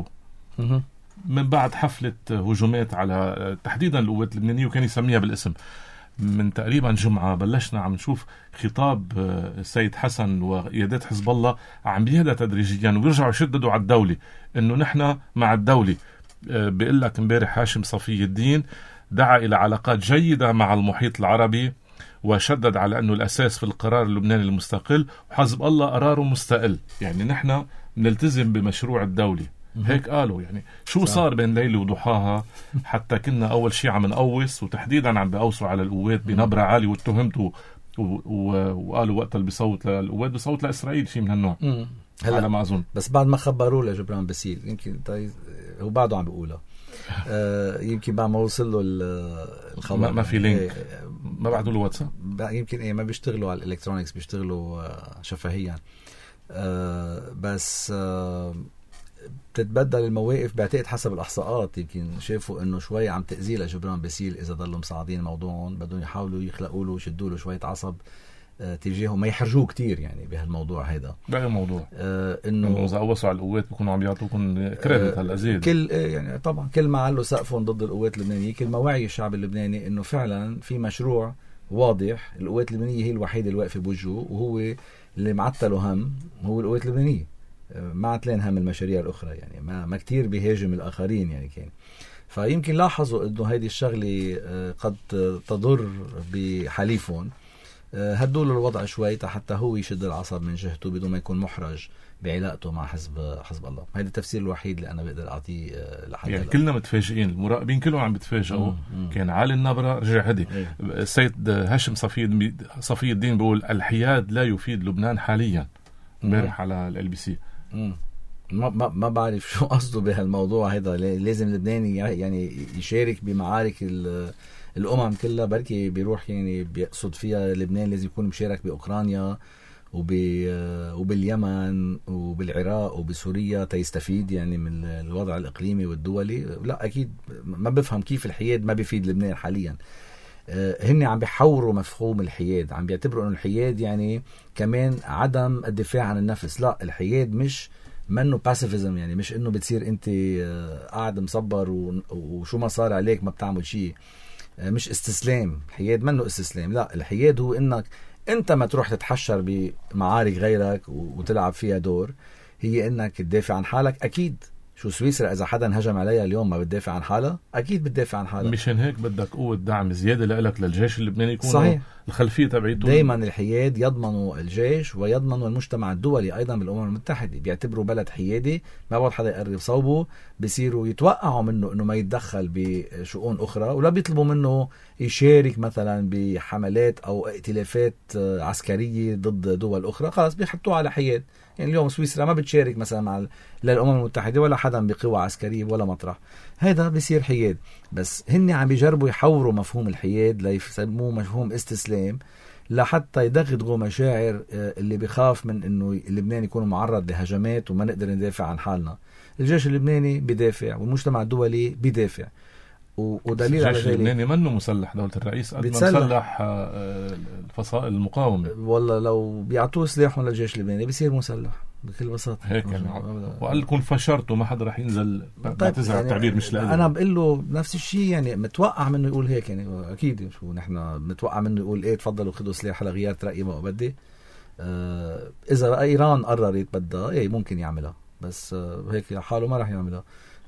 من بعد حفلة هجومات على تحديدا القوات اللبنانية، وكان يسميها بالاسم، من تقريبا جمعة بلشنا عم نشوف خطاب السيد حسن وقيادات حزب الله عم بيهدى تدريجيا وبيرجعوا يشددوا على الدولة انه نحن مع الدولة. بيقول لك امبارح هاشم صفي الدين دعا الى علاقات جيدة مع المحيط العربي، وشدد على انه الاساس في القرار اللبناني المستقل، وحزب الله قراره مستقل، يعني نحن نلتزم بمشروع الدولة. هيك قالوا. يعني شو صار بين ليلة وضحاها حتى كنا أول شيء عم نقوص، وتحديدا عم بقوصوا على القوات بنبرة عالية، واتهمتوا وقالوا وقت اللي بيصوت للقوات بيصوت لإسرائيل، شيء من هالنوع على ما أظن. بس بعد ما خبروه لجبران باسيل يمكن هو بعده عم بيقولها يمكن بعد ما وصل له الخبر ما في لينك، ما بعدوا له واتساب، يمكن ما بيشتغلوا على الإلكترونيكس، بيشتغلوا شفهيا. بس بتتبدل المواقف بعتقد حسب الإحصاءات. يمكن شافوا إنه شوي عم تأذيه لجبران باسيل، إذا ضلوا مصاعدين موضوعهم بدهم يحاولوا يخلقوا له ويشدوا له شوية عصب تجاهه، ما يحرجوه كتير يعني بهالموضوع هذا. بقى موضوع إنه إذا قوصوا على القوات بيكونوا عم يعطوكم كريدت هلا زيد. كل يعني طبعا كل ما علوا سقفهم ضد القوات اللبنانية، كل ما وعي الشعب اللبناني إنه فعلا في مشروع واضح. القوات اللبنانية هي الوحيدة اللي واقفة بوجهه، وهو اللي معتله هم هو القوات اللبنانية، ما عتلين هم المشاريع الأخرى. يعني ما كتير بيهاجم الآخرين يعني كان. فيمكن لاحظوا إنه هذه الشغلة قد تضر بحليفهم، هدوا له الوضع شوي حتى هو يشد العصب من جهته بدون ما يكون محرج بعلاقته مع حزب الله. هذا التفسير الوحيد اللي أنا بقدر أعطيه لحد يعني كلنا متفاجئين، المراقبين كلهم عم بتفاجئوا. كان عالي النبرة رجع هدي. السيد هاشم صفي الدين بيقول الحياد لا يفيد لبنان حاليا امبارح على الLBC. ما بعرف شو قصده بهالموضوع هذا. لازم لبنان يعني يشارك بمعارك الأمم كلها، بركي بيروح يعني بيقصد فيها لبنان لازم يكون مشارك بأوكرانيا وباليمن وبالعراق وبسوريا تيستفيد يعني من الوضع الإقليمي والدولي. لا أكيد ما بفهم كيف الحياد ما بيفيد لبنان حاليا. هن عم بيحوروا مفهوم الحياد، عم بيعتبروا انه الحياد يعني كمان عدم الدفاع عن النفس. لا، الحياد مش منه باسيفيزم، يعني مش انه بتصير انت قاعد مصبر وشو ما صار عليك ما بتعمل شيء. مش استسلام. الحياد منه استسلام، لا، الحياد هو انك انت ما تروح تتحشر بمعارك غيرك وتلعب فيها دور، هي انك تدافع عن حالك. اكيد شو سويسرا اذا حدا هجم عليها اليوم ما بتدافع عن حالها؟ اكيد بتدافع عن حالها. مشان هيك بدك قوة دعم زيادة لك للجيش اللبناني يكونوا صحيح. الخلفية تبعيته دايما الحياد يضمنوا الجيش ويضمنوا المجتمع الدولي أيضا بالأمم المتحدة. بيعتبروا بلد حيادي ما بعد حدا يقرب صوبه، بيصيروا يتوقعوا منه أنه ما يتدخل بشؤون أخرى، ولا بيطلبوا منه يشارك مثلا بحملات أو ائتلافات عسكرية ضد دول أخرى. خلاص بيحطوه على حياد. يعني اليوم سويسرا ما بتشارك مثلا مع الأمم المتحدة ولا حدا بقوة عسكرية ولا مطرح، هذا بيصير حياد. بس هن عم بيجربوا يحوروا مفهوم الحياد ليسموه مفهوم استسلام، لحتى يدغدغوا مشاعر اللي بيخاف من انه لبنان يكون معرض لهجمات وما نقدر ندافع عن حالنا. الجيش اللبناني بيدافع والمجتمع الدولي بيدافع، ودليل على ذلك الجيش اللبناني منه مسلح دولة الرئيس قد ما مسلح الفصائل المقاومة. والله لو بيعطوه سلاحهم للجيش اللبناني بيصير مسلح بكل بساطة هيك يعني. وقال لكم فشرت وما حدا رح ينزل. بعتذر يعني التعبير مش لازم. انا بقول له نفس الشيء، يعني متوقع منه يقول هيك. يعني اكيد شو نحن متوقع منه يقول ايه تفضلوا خذوا سلاح على غيار رأيي ما بدي. اذا بقى ايران قررت بدها ايه ممكن يعملها، بس هيك حاله ما رح يعملها.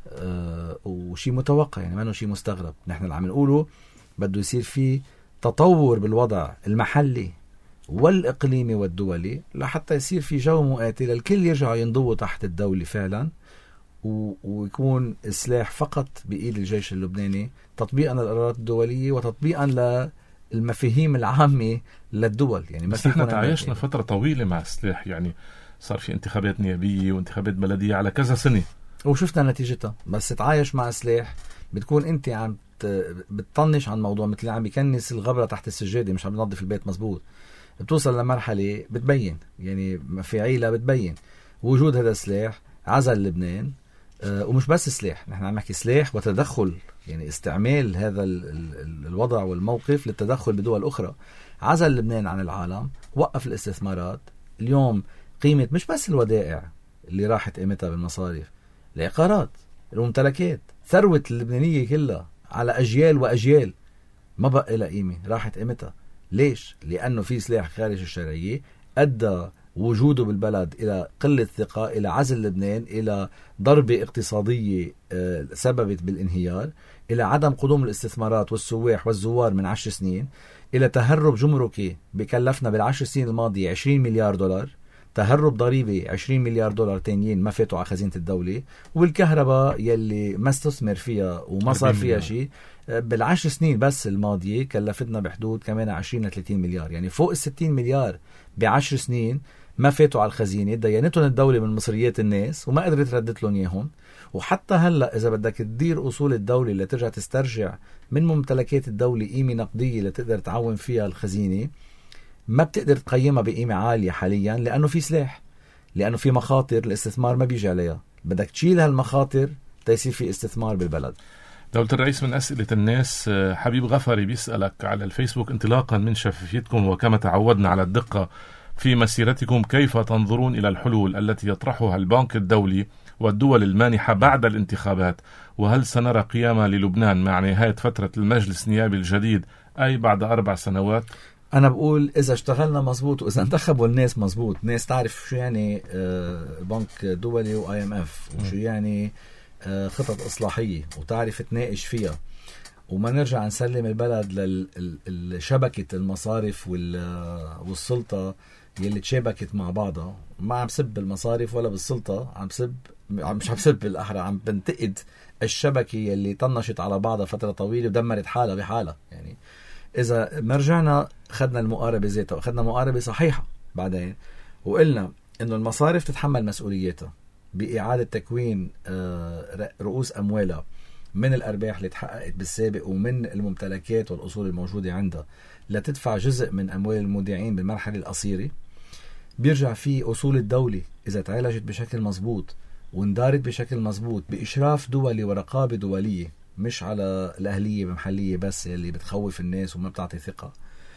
وشيء متوقع يعني، ما انه شيء مستغرب. نحن اللي عم نقوله بده يصير فيه تطور بالوضع المحلي والإقليمي والدولي، لحتى يصير في جو مؤاتي للكل يرجع ينضووا تحت الدولة فعلا، ويكون السلاح فقط بإيد الجيش اللبناني، تطبيقا للقرارات الدولية وتطبيقا للمفاهيم العامة للدول. يعني بس احنا تعايشنا فترة طويلة مع السلاح، يعني صار في انتخابات نيابية وانتخابات بلدية على كذا سنة وشفنا نتيجتها. بس تعايش مع السلاح بتكون انت عم بتطنش عن موضوع مثل عم بيكنس الغبرة تحت السجادة، مش عم بنظف البيت مزبوط. بتوصل لمرحلة بتبين، يعني في عيلة بتبين وجود هذا السلاح عزل لبنان. ومش بس سلاح، نحن عم نحكي سلاح وتدخل، يعني استعمال هذا الوضع والموقف للتدخل بدول أخرى. عزل لبنان عن العالم، وقف الاستثمارات. اليوم قيمة مش بس الودائع اللي راحت قيمتها بالمصاريف، العقارات، الممتلكات، ثروة اللبنانية كلها على أجيال وأجيال ما بقى لها قيمة، راحت قيمتها. ليش؟ لأنه في سلاح خارج الشرعية أدى وجوده بالبلد إلى قلة ثقة، إلى عزل لبنان، إلى ضربة اقتصادية سببت بالانهيار، إلى عدم قدوم الاستثمارات والسواح والزوار من 10 سنين، إلى تهرب جمركي بكلفنا بال10 سنين الماضية 20 مليار دولار، تهرب ضريبي 20 مليار دولار تانيين ما فاتوا على خزينة الدولة، والكهرباء يلي ما استثمر فيها وما صار فيها شيء بال10 سنين بس الماضية كلفتنا بحدود كمان 20 ل 30 مليار. يعني فوق 60 مليار ب10 سنين ما فاتوا على الخزينة، دينتهم الدولة من مصريات الناس وما قدرت تردت لهم اياهم. وحتى هلا إذا بدك تدير أصول الدولة اللي ترجع تسترجع من ممتلكات الدولة قيمة نقدية لتقدر تعاون فيها الخزينة، ما بتقدر تقيمها بقيمة عالية حاليا، لأنه في سلاح، لأنه في مخاطر الاستثمار ما بيجي عليها. بدك تشيل هالمخاطر تيصير في استثمار بالبلد. دولة الرئيس، من أسئلة الناس حبيب غفري بيسألك على الفيسبوك: انطلاقا من شفافيتكم وكما تعودنا على الدقة في مسيرتكم، كيف تنظرون إلى الحلول التي يطرحها البنك الدولي والدول المانحة بعد الانتخابات؟ وهل سنرى قيامة للبنان مع نهاية فترة المجلس النيابي الجديد، أي بعد 4 سنوات؟ أنا بقول إذا اشتغلنا مزبوط وإذا انتخبوا الناس مزبوط، ناس تعرف شو يعني بنك دولي وIMF وشو يعني خطط إصلاحية وتعرف تناقش فيها، وما نرجع نسلم البلد لشبكة المصارف والسلطة يلي تشابكت مع بعضها. ما عم سب المصارف ولا بالسلطة، مش عم سب بالأحرى، عم بنتقد الشبكة يلي طنشت على بعضها فترة طويلة ودمرت حالها بحالها. يعني إذا ما رجعنا خدنا المقاربة ذاتها وخدنا مقاربة صحيحة بعدين وقلنا إنه المصارف تتحمل مسؤولياتها بإعادة تكوين رؤوس أموالها من الأرباح اللي تحققت بالسابق ومن الممتلكات والأصول الموجودة عندها، لتدفع جزء من أموال المودعين بالمرحلة القصيرة، بيرجع فيه أصول الدولة إذا تعالجت بشكل مزبوط واندارت بشكل مزبوط بإشراف دولي ورقابة دولية، مش على الأهلية بمحلية بس اللي بتخوف الناس وما بتعطي ثقة،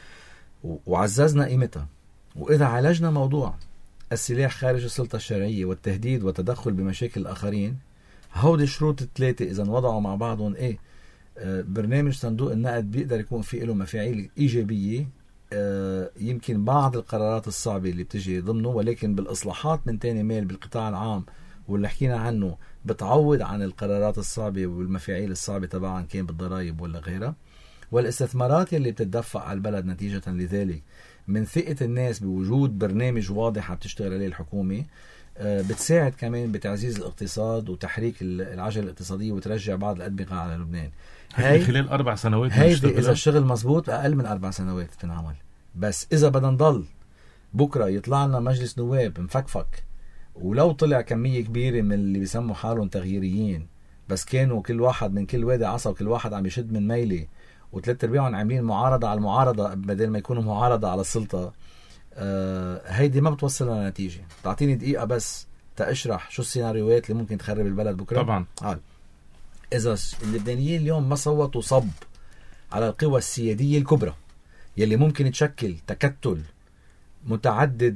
وعززنا قيمتها. وإذا عالجنا موضوع السلاح خارج السلطة الشرعية والتهديد والتدخل بمشاكل الآخرين، هودي الشروط الثلاثة إذا وضعوا مع بعضهم برنامج صندوق النقد بيقدر يكون فيه له مفاعيل إيجابية. يمكن بعض القرارات الصعبة اللي بتجي ضمنه، ولكن بالإصلاحات من تاني مال بالقطاع العام واللي حكينا عنه بتعوض عن القرارات الصعبة والمفاعيل الصعبة طبعا كان بالضرائب ولا غيرها. والاستثمارات اللي بتدفع على البلد نتيجة لذلك من ثقة الناس بوجود برنامج واضح عم تشتغل عليه الحكومة بتساعد كمان بتعزيز الاقتصاد وتحريك العجلة الاقتصادية وترجع بعض الأدمغة على لبنان. هي خلال 4 سنوات هيدي إذا الشغل مزبوط أقل من 4 سنوات تنعمل. بس إذا بدنا نضل بكرة يطلع لنا مجلس نواب مفكفك، ولو طلع كمية كبيرة من اللي بيسموا حالهم تغييريين بس كانوا كل واحد من كل وادي عصا وكل واحد عم يشد من ميلي وثلاث ارباعهم عاملين معارضة على المعارضة بدل ما يكونوا معارضة على السلطة، هيدي ما بتوصل لنا نتيجة. تعطيني دقيقة بس تأشرح شو السيناريوهات اللي ممكن تخرب البلد بكرة. طبعا إذا اللبنانيين اليوم ما صوتوا صب على القوى السيادية الكبرى يلي ممكن تشكل تكتل متعدد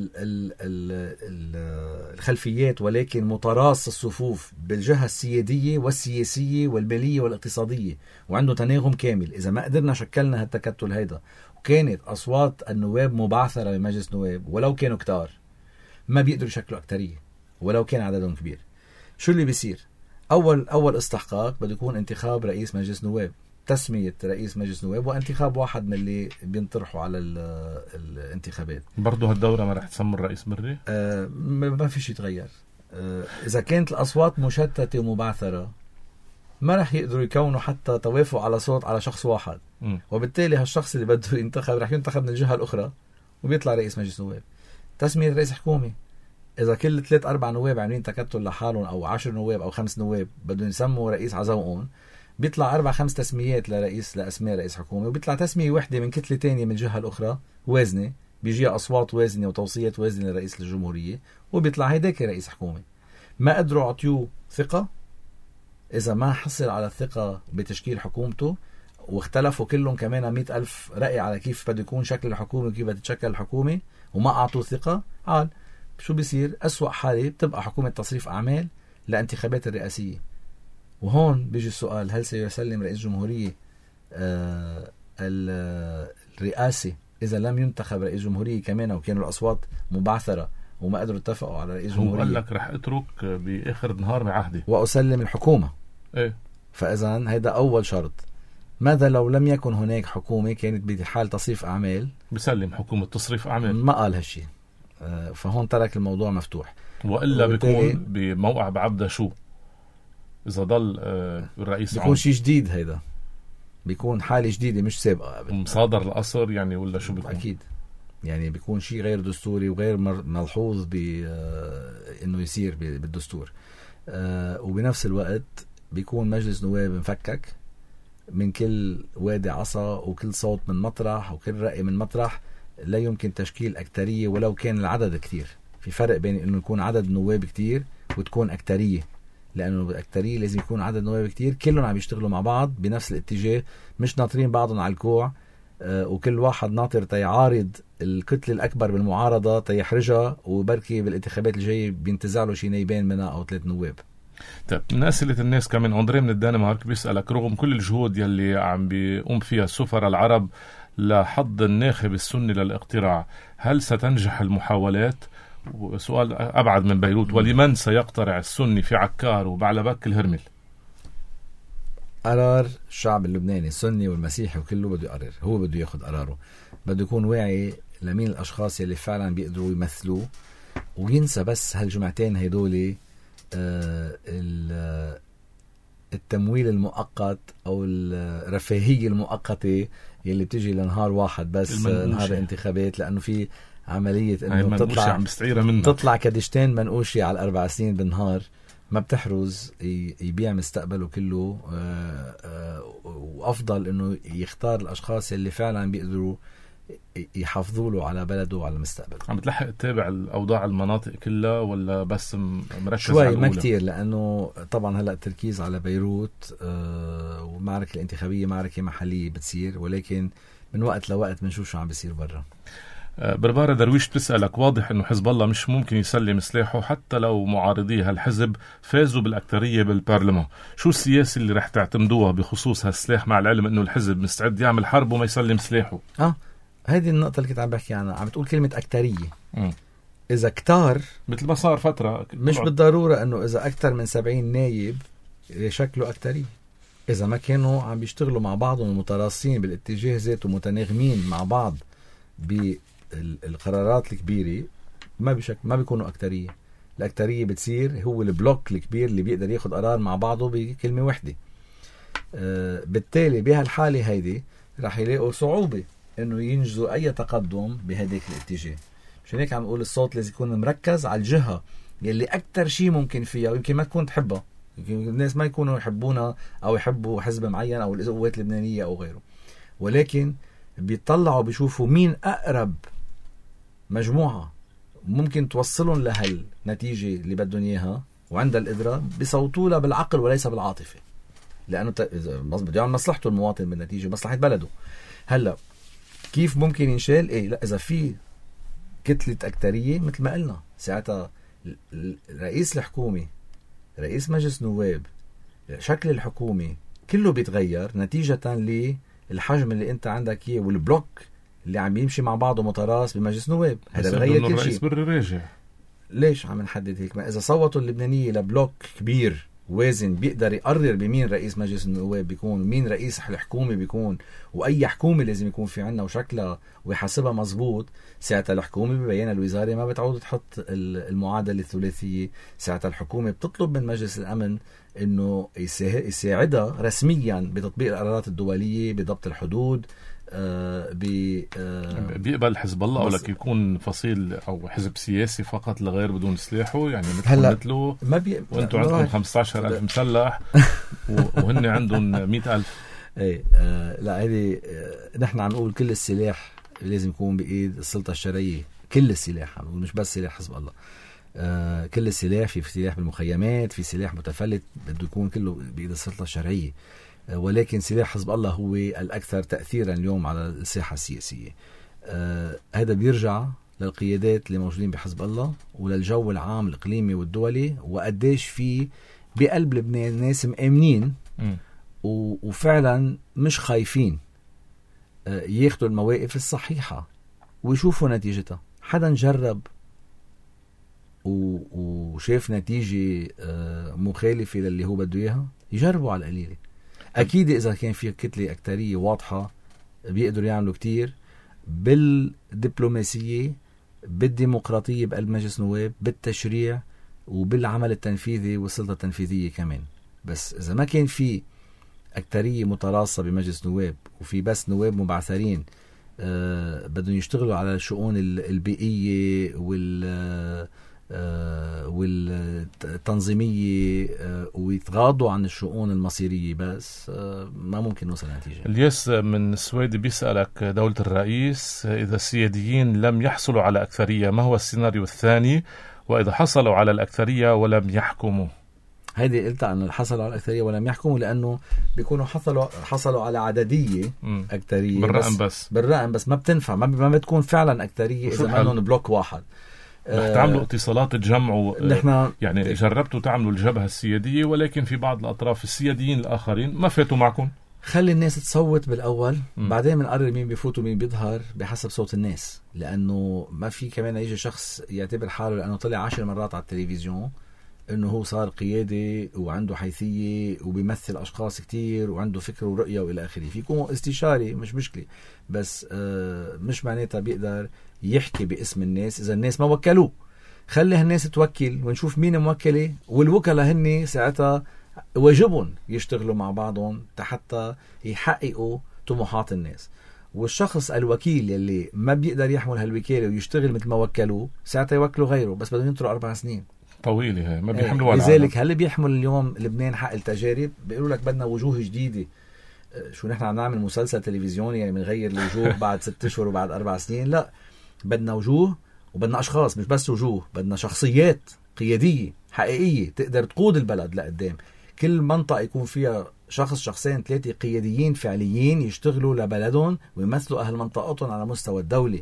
الخلفيات ولكن متراص الصفوف بالجهة السيادية والسياسية والمالية والاقتصادية وعنده تناغم كامل، إذا ما قدرنا شكلنا هالتكتل هيدا وكانت أصوات النواب مبعثرة بمجلس نواب ولو كانوا كتار ما بيقدروا يشكلوا أكترية ولو كان عددهم كبير، شو اللي بيصير؟ أول استحقاق بده يكون انتخاب رئيس مجلس نواب، تسمية رئيس مجلس نواب وانتخاب واحد من اللي بينطرحوا على الانتخابات. برضو هالدورة ما رح تسمى الرئيس مري؟ ما في شيء يتغير. إذا كانت الأصوات مشتتة ومبعثرة ما رح يقدروا يكونوا حتى توافق على صوت على شخص واحد وبالتالي هالشخص اللي بده ينتخب رح ينتخب من الجهة الأخرى وبيطلع رئيس مجلس نواب. تسمية رئيس حكومة إذا كل 3-4 نواب عاملين تكتل لحالهم أو 10 نواب أو 5 نواب بدهم يسموا رئيس عزوقون بيطلع 4-5 تسميات لأسماء رئيس حكومة وبيطلع تسمية واحدة من كتلة تانية من الجهة الأخرى وازنة بيجيها أصوات وازنة وتوصيات وازنة لرئيس الجمهورية وبيطلع هيداك رئيس حكومة. ما قدروا عطيوه ثقة، إذا ما حصل على الثقة بتشكيل حكومته واختلفوا كلهم كمان 100,000 رأي على كيف بده يكون شكل الحكومة وكيف بده تشكل الحكومة وما أعطوا ثقة، شو بيصير؟ أسوأ حالة بتبقى حكومة تصريف أعمال لانتخابات الرئاسية. وهون بيجي السؤال، هل سيسلم رئيس جمهورية الرئاسة إذا لم ينتخب رئيس جمهورية كمان وكانوا الأصوات مبعثرة وما قدروا اتفقوا على رئيس جمهورية؟ هو قال لك رح اترك بآخر نهار بعهدي وأسلم الحكومة. فإذا هيدا أول شرط. ماذا لو لم يكن هناك حكومة كانت بحال تصريف أعمال؟ بسلم حكومة تصريف أعمال. ما قال هالشي. فهون ترك الموضوع مفتوح. وإلا بيكون بموقع بعبدة شو إذا ضل الرئيس بيكون شيء جديد، هيدا بيكون حالة جديدة مش سابقة مصادر القصر يعني ولا شو بيكون؟ أكيد يعني بيكون شيء غير دستوري وغير ملحوظ إنه يصير بالدستور. وبنفس الوقت بيكون مجلس نواب مفكك من كل وادي عصا وكل صوت من مطرح وكل رأي من مطرح، لا يمكن تشكيل أكترية ولو كان العدد كتير. في فرق بين إنه يكون عدد نواب كتير وتكون أكترية، لأنه بالأكترية لازم يكون عدد نواب كتير كلهم عم يشتغلوا مع بعض بنفس الاتجاه، مش ناطرين بعضهم على الكوع وكل واحد ناطر تيعارض الكتلة الأكبر بالمعارضة تيحرجها وبركي بالانتخابات الجاية بينتزع له شي نايبين منها أو 3 نواب. طيب من أسئلة الناس كمان أندري من الدنمارك بيسألك، رغم كل الجهود يلي عم بيقوم فيها السفراء العرب لحض الناخب السني للاقتراع، هل ستنجح المحاولات؟ وسؤال أبعد من بيروت، ولمن سيقترع السني في عكار وبعلبك الهرمل؟ قرار الشعب اللبناني السني والمسيحي وكله بده يقرر، هو بده ياخد قراره، بده يكون واعي لمين الأشخاص يلي فعلا بيقدروا يمثلوه وينسى بس هالجمعتين هيدولي التمويل المؤقت أو الرفاهية المؤقتة يلي بتجي لنهار واحد بس، نهار الانتخابات، لأنه في عملية إنه تطلع كدشتين منقوشة على 4 سنين بالنهار ما بتحرز يبيع مستقبله كله. وأفضل إنه يختار الأشخاص اللي فعلا بيقدروا يحافظوا له على بلده وعلى مستقبله. عم بتلحق تتابع الأوضاع المناطق كلها ولا بس مركز شوي؟ ما كتير، لأنه طبعا هلأ التركيز على بيروت ومعركة الانتخابية معركة محلية بتصير، ولكن من وقت لوقت بنشوف شو عم بيصير برا. بربارة درويش بتسألك، واضح انه حزب الله مش ممكن يسلم سلاحه حتى لو معارضي هالحزب فازوا بالأكترية بالبرلمان، شو السياسة اللي رح تعتمدوها بخصوص هالسلاح مع العلم انه الحزب مستعد يعمل حرب وما يسلم سلاحه؟ هذه النقطة اللي كنت عم بحكي عنها، عم تقول كلمة أكترية. إذا كتار مثل ما صار فترة مش بالضرورة انه إذا أكتر من 70 نايب شكله أكترية. إذا ما كانوا عم بيشتغلوا مع بعضهم متراصين بالاتجاه ذاته متناغمين مع بعض بالقرارات الكبيرة، ما بيكونوا أكترية. الأكترية بتصير هو البلوك الكبير اللي بيقدر ياخد قرار مع بعضه بكلمة واحدة. بالتالي بهالحالة هيدي رح يلاقوا صعوبة إنه ينجزوا أي تقدم بهديك الاتجاه. مشان هيك عم أقول الصوت لازم يكون مركز على الجهة يلي أكتر شيء ممكن فيها، ويمكن ما تكون تحبها، الناس ما يكونوا يحبونا أو يحبوا حزب معين أو القوات اللبنانية أو غيره، ولكن بيطلعوا بيشوفوا مين أقرب مجموعة ممكن توصلهم لهالنتيجة اللي بدهم إياها وعندها القدرة، بيصوتوا لها بالعقل وليس بالعاطفة، لأنه بده يعمل مصلحته المواطن بالنتيجة، مصلحة بلده. هلا كيف ممكن ينشال؟ إيه لا، إذا في كتلة أكترية مثل ما قلنا ساعتها رئيس الحكومة، رئيس مجلس نواب، شكل الحكومة كله بيتغير نتيجة للحجم اللي انت عندك اياه والبلوك اللي عم يمشي مع بعضه متراص بمجلس نواب. هذا بغير كل شيء. ليش عم نحدد هيك؟ ما اذا صوتوا اللبنانية لبلوك كبير وازن بيقدر يقرر بمين رئيس مجلس النواب بيكون، مين رئيس الحكومة بيكون، واي حكومة لازم يكون في عنا وشكلها ويحاسبها مزبوط، ساعتها الحكومة ببينها الوزارة ما بتعود تحط المعادلة الثلاثية، ساعتها الحكومة بتطلب من مجلس الأمن انه يساعدها رسميا بتطبيق القرارات الدولية، بضبط الحدود، بيقبل حزب الله او لك يكون فصيل او حزب سياسي فقط لغير بدون سلاحه، يعني مثله وانتم عندكم 15,000 مسلح وهن عندهم 100,000. ايه لا هذه نحن عم نقول كل السلاح لازم يكون بايد السلطة الشرعية، كل السلاح، مش بس سلاح حزب الله. كل السلاح، في سلاح بالمخيمات، في سلاح متفلت بده يكون كله بايد السلطة الشرعية، ولكن سلاح حزب الله هو الأكثر تأثيرا اليوم على الساحة السياسية. هذا بيرجع للقيادات اللي موجودين بحزب الله وللجو العام الإقليمي والدولي، وقديش في بقلب لبنان ناس مآمنين وفعلا مش خايفين ياخدوا المواقف الصحيحة ويشوفوا نتيجتها. حدا جرب وشاف نتيجة مخالفة للي هو بده إياها يجربوا على القليلة. أكيد إذا كان في كتلة أكترية واضحة بيقدروا يعملوا كتير بالدبلوماسية، بالديمقراطية بقلب مجلس نواب، بالتشريع وبالعمل التنفيذي والسلطة التنفيذية كمان. بس إذا ما كان في أكترية متراصة بمجلس نواب وفي بس نواب مبعثرين بدهم يشتغلوا على الشؤون البيئية والتنظيمية ويتغاضوا عن الشؤون المصيرية، بس ما ممكن نوصل نتيجة. الياس من السويد بيسألك دولة الرئيس، إذا السياديين لم يحصلوا على أكثرية ما هو السيناريو الثاني؟ وإذا حصلوا على الأكثرية ولم يحكموا؟ هيدي قلت أن حصلوا على الأكثرية ولم يحكموا لأنه بيكونوا حصلوا على عددية أكثرية بالرقم بس ما بتنفع، ما بتكون فعلا أكثرية إذا ما لهم بلوك واحد. رح تعملوا اتصالات تجمعوا، يعني جربتوا تعملوا الجبهة السيادية ولكن في بعض الأطراف السياديين الآخرين ما فاتوا معكم. خلي الناس تصوت بالأول، بعدين بنقرر مين بيفوت ومين بيظهر بحسب صوت الناس، لأنه ما في كمان يجي شخص يعتبر حاله لأنه طلع 10 مرات على التلفزيون انه هو صار قيادي وعنده حيثية وبيمثل اشخاص كتير وعنده فكر ورؤية والى اخره. في يكون استشاري مش مشكلة، بس مش معناتها بيقدر يحكي باسم الناس اذا الناس ما وكلوه. خلي هالناس توكل ونشوف مين موكلة، والوكلاء هني ساعتها واجبهم يشتغلوا مع بعضهم حتى يحققوا طموحات الناس. والشخص الوكيل يلي ما بيقدر يحمل هالوكالة ويشتغل مثل ما وكلوه ساعتها يوكلوا غيره، بس بدهم ينطروا 4 سنين طويلة، هي ما بيحملوا ولا. لذلك هل بيحمل اليوم لبنان حق التجارب؟ بيقولوا لك بدنا وجوه جديدة. شو نحن عم نعمل مسلسل تلفزيوني يعني بنغير الوجوه بعد 6 أشهر وبعد 4 سنين؟ لا، بدنا وجوه وبدنا أشخاص، مش بس وجوه، بدنا شخصيات قيادية حقيقية تقدر تقود البلد لقدام. كل منطقة يكون فيها شخص 2 3 قياديين فعليين يشتغلوا لبلدهم ويمثلوا أهل منطقتهم على مستوى الدولة.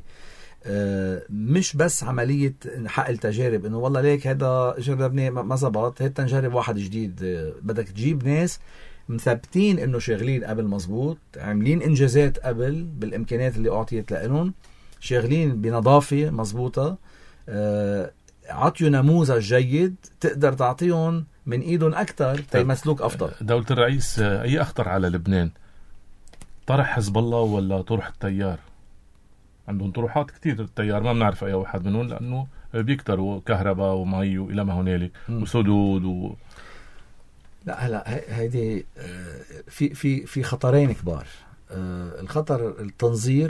مش بس عملية حق التجارب انه والله ليك هذا جربني ما زبط هيك نجرب واحد جديد. بدك تجيب ناس مثبتين انه شغالين قبل مزبوط، عاملين انجازات قبل بالامكانيات اللي اعطيت لهم، شغالين بنظافة مزبوطة، عطيوا نموذج جيد تقدر تعطيهم من ايدهم اكثر تيمثلوك افضل. دولة الرئيس اي اخطر على لبنان، طرح حزب الله ولا طرح التيار؟ عندهم طروحات كتير التيار، ما بنعرف اي واحد منهم لانه بيكتروا كهرباء ومي والى ما هنالك وسدود لا هلا هيدي في خطرين كبار. الخطر التنظير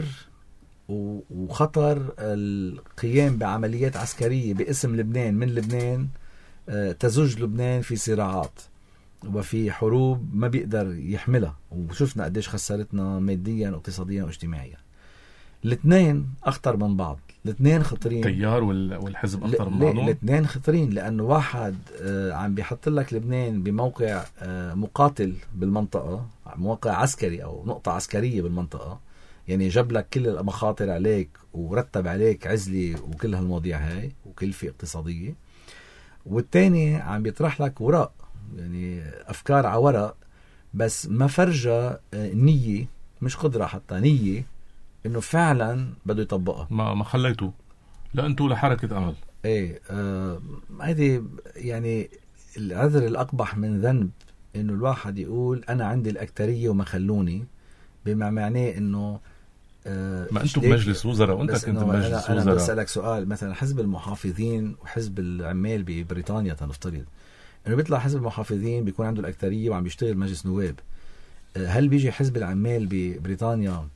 وخطر القيام بعمليات عسكرية باسم لبنان من لبنان تزج لبنان في صراعات وفي حروب ما بيقدر يحملها، وشفنا قديش خسرتنا ماديا واقتصاديا واجتماعيا. الاثنين أخطر من بعض، الاثنين خطرين. التيار والحزب أخطر من بعضهم. الاثنين خطرين لأنه واحد عم بيحط لك لبنان بموقع مقاتل بالمنطقة، موقع عسكري أو نقطة عسكرية بالمنطقة، يعني جاب لك كل المخاطر عليك ورتب عليك عزلة وكل هالمواضيع هاي وكلفة اقتصادية. والتاني عم بيطرح لك ورق، يعني أفكار على ورق، بس ما فرجة نية، مش قدرة حتى نية إنه فعلا بده يطبقها. ما خليته، لا أنتوا لحركة أمل. إيه هذه يعني العذر الأقبح من ذنب إنه الواحد يقول أنا عندي الأكترية وما خلوني، بما معناه إنه ما أنتوا بمجلس وزراء وأنت كنت بمجلس وزراء. أنا بسألك سؤال، مثلا حزب المحافظين وحزب العمال ببريطانيا تنفترض إنه بيطلع حزب المحافظين بيكون عنده الأكترية وعم بيشتغل مجلس نواب، هل بيجي حزب العمال ببريطانيا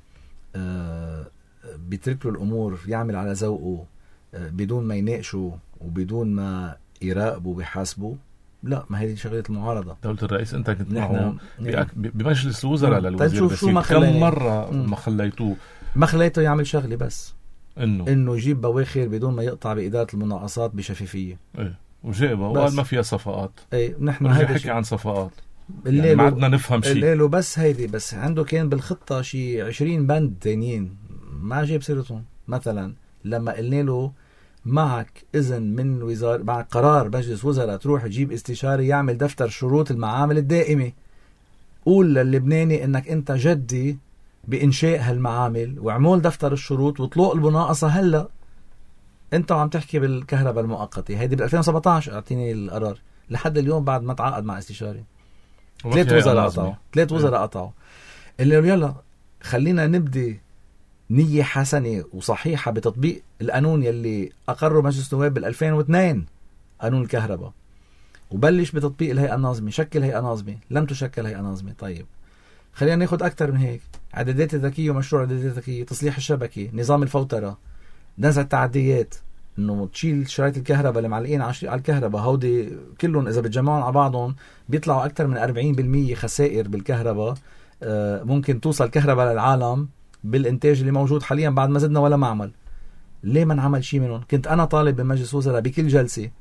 بيترك له الأمور يعمل على ذوقه بدون ما يناقشوا وبدون ما يراقبوا ويحاسبوا؟ لا، ما هي شغلة المعارضة. دولة الرئيس أنت كنت معه بمجلس الوزراء للوزير بسيط، كم مرة ما خليتوه؟ ما خليته يعمل شغلة بس إنه يجيب بواخر بدون ما يقطع بإدارة المناقصات بشفافية. إيه، وجابه وقال ما فيها صفقات. إيه، نحن حكي عن صفقات يعني ما عدنا نفهم شيء. الليل بس هيدي بس عنده كان بالخطة شي 20 بند تانيين ما جاب سيرتهم. مثلا لما قلنا له معك إذن من وزارة، معك قرار مجلس وزراء تروح تجيب استشاري يعمل دفتر شروط المعامل الدائمة، قول للبناني انك انت جدي بإنشاء هالمعامل وعمول دفتر الشروط وطلوق المناقصة هلأ. انت عم تحكي بالكهرباء المؤقتة هيدي بال 2017 اعطيني القرار، لحد اليوم بعد ما تعاقد مع استشاري 3 وزراء قطعوا. اللي يلا خلينا نبدي نية حسنة وصحيحة بتطبيق القانون يلي أقره مجلس نواب بال2002 قانون الكهرباء، وبلش بتطبيق الهيئة الناظمة، شكل هيئة ناظمة، لم تشكل هيئة ناظمة. طيب خلينا ناخد أكتر من هيك، عدادات الذكية ومشروع عدادات الذكية، تصليح الشبكة، نظام الفوترة، نزع التعديات، انه تشيل شرايط الكهرباء اللي معلقين على الكهرباء، هودي كلهم اذا بتجمعهم على بعضهم بيطلعوا اكثر من 40% خسائر بالكهرباء. ممكن توصل كهرباء للعالم بالانتاج اللي موجود حاليا بعد ما زدنا ولا معمل. ليه ما نعمل شيء منهم؟ كنت انا طالب بمجلس وزراء بكل جلسة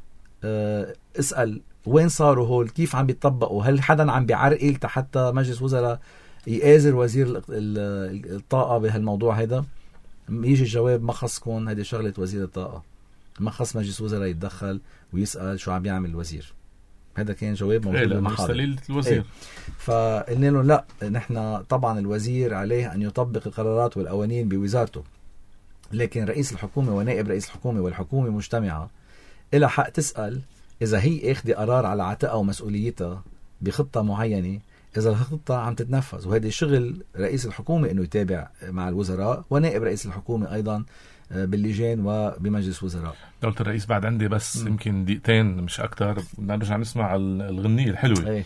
اسأل وين صاروا هول، كيف عم بيطبقوا، هل حدا عم بيعرقل حتى مجلس وزراء يآزر وزير الطاقة بهالموضوع هيدا؟ يجي الجواب ما خصكم، هذه شغلة وزير الطاقة، ما خص مجلس وزراء يتدخل ويسأل شو عم يعمل الوزير. هذا كان جواب موجود بمحاضرة الوزير. فقلنا له لا، نحن طبعا الوزير عليه أن يطبق القرارات والقوانين بوزارته، لكن رئيس الحكومة ونائب رئيس الحكومة والحكومة مجتمعة إلى حق تسأل إذا هي اخذ قرار على عاتقها ومسؤوليتها بخطة معينة، إذا الخطة عم تتنفذ. وهذا شغل رئيس الحكومة إنه يتابع مع الوزراء، ونائب رئيس الحكومة أيضا باللجان وبمجلس وزراء. دولة الرئيس بعد عندي بس يمكن دقيقتين مش أكتر، نرجع نسمع الغنية الحلوة.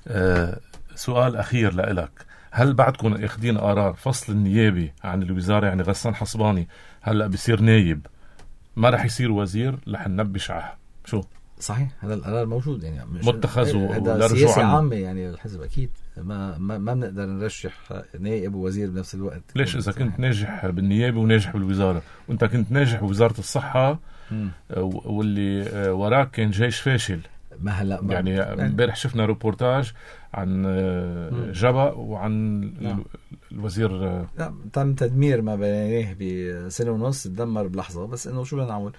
سؤال أخير لإلك، هل بعدكم اخدين قرار فصل النيابي عن الوزارة؟ يعني غسان حصباني هلأ بيصير نايب، ما رح يصير وزير، رح ننبش شو؟ صحيح، هذا القرار موجود، يعني متخذ هذا سياسة عامة يعني الحزب أكيد ما بنقدر نرشح نائب ووزير بنفس الوقت. ليش إذا كنت ناجح بالنيابة وناجح بالوزارة، وأنت كنت ناجح بوزارة الصحة واللي وراك كان جيش فاشل؟ ما هلا يعني امبارح شفنا روبورتاج عن جبأ وعن الوزير تم تدمير ما بينيه بسنة ونص، تدمر بلحظة. بس إنه شو بدنا نعمل،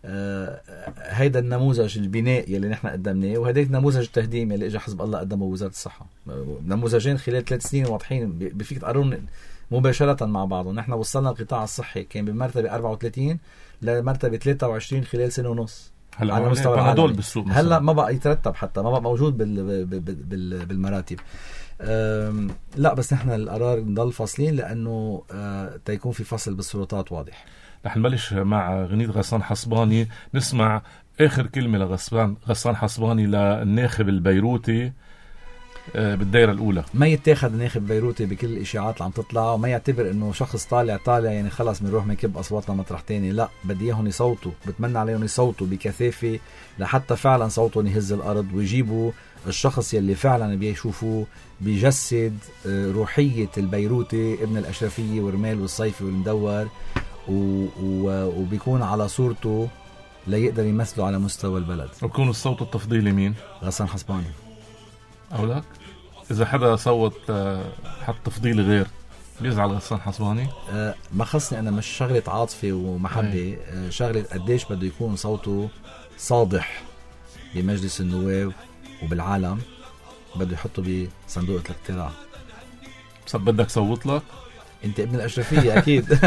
هيدا النموذج البناء يلي نحن قدمناه، وهيدا النموذج التهديم يلي اجى حزب الله قدمه وزارة الصحة. نموذجين خلال 3 سنين واضحين، بفيك تقارن مباشرة مع بعضهم. نحن وصلنا القطاع الصحي كان بمرتبة 34 لمرتبة 23 خلال سنة ونص على مستوى العالم. بالسوق هلا ما بقى يترتب، حتى ما بقى موجود بالمراتب. لا بس نحن القرار نضل فاصلين لأنه تيكون في فصل بالسلطات واضح. رح نبلش مع غنية غسان حصباني، نسمع آخر كلمة غسان حصباني للناخب البيروتي بالدائرة الأولى. ما يتاخد الناخب بيروتي بكل الإشاعات اللي عم تطلع، وما يعتبر إنه شخص طالع يعني خلص بنروح منكب أصواتنا مطرح تاني. لا، بدي إياهم يصوتوا، بتمنى عليهم يصوتوا بكثافة لحتى فعلا صوتهم يهز الأرض، ويجيبوا الشخص يلي فعلا بيشوفوه بيجسد روحية البيروتي، ابن الأشرفية والرمال والصيفي والمدور، وبيكون على صورته ليقدر يمثله على مستوى البلد. ويكون الصوت التفضيلي مين؟ غسان حصباني. أولك إذا حدا صوت حط تفضيلي غير بيزعل غسان حصباني؟ ما خصني أنا، مش شغلة عاطفة ومحبة، شغلة قديش بده يكون صوته صادح بمجلس النواب وبالعالم، بده يحطه بصندوق الاقتراع. بس بدك صوت لك؟ انت ابن الأشرفية أكيد.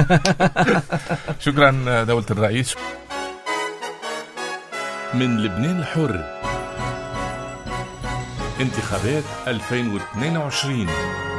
شكرا دولة الرئيس. من لبنان الحر، انتخابات 2022.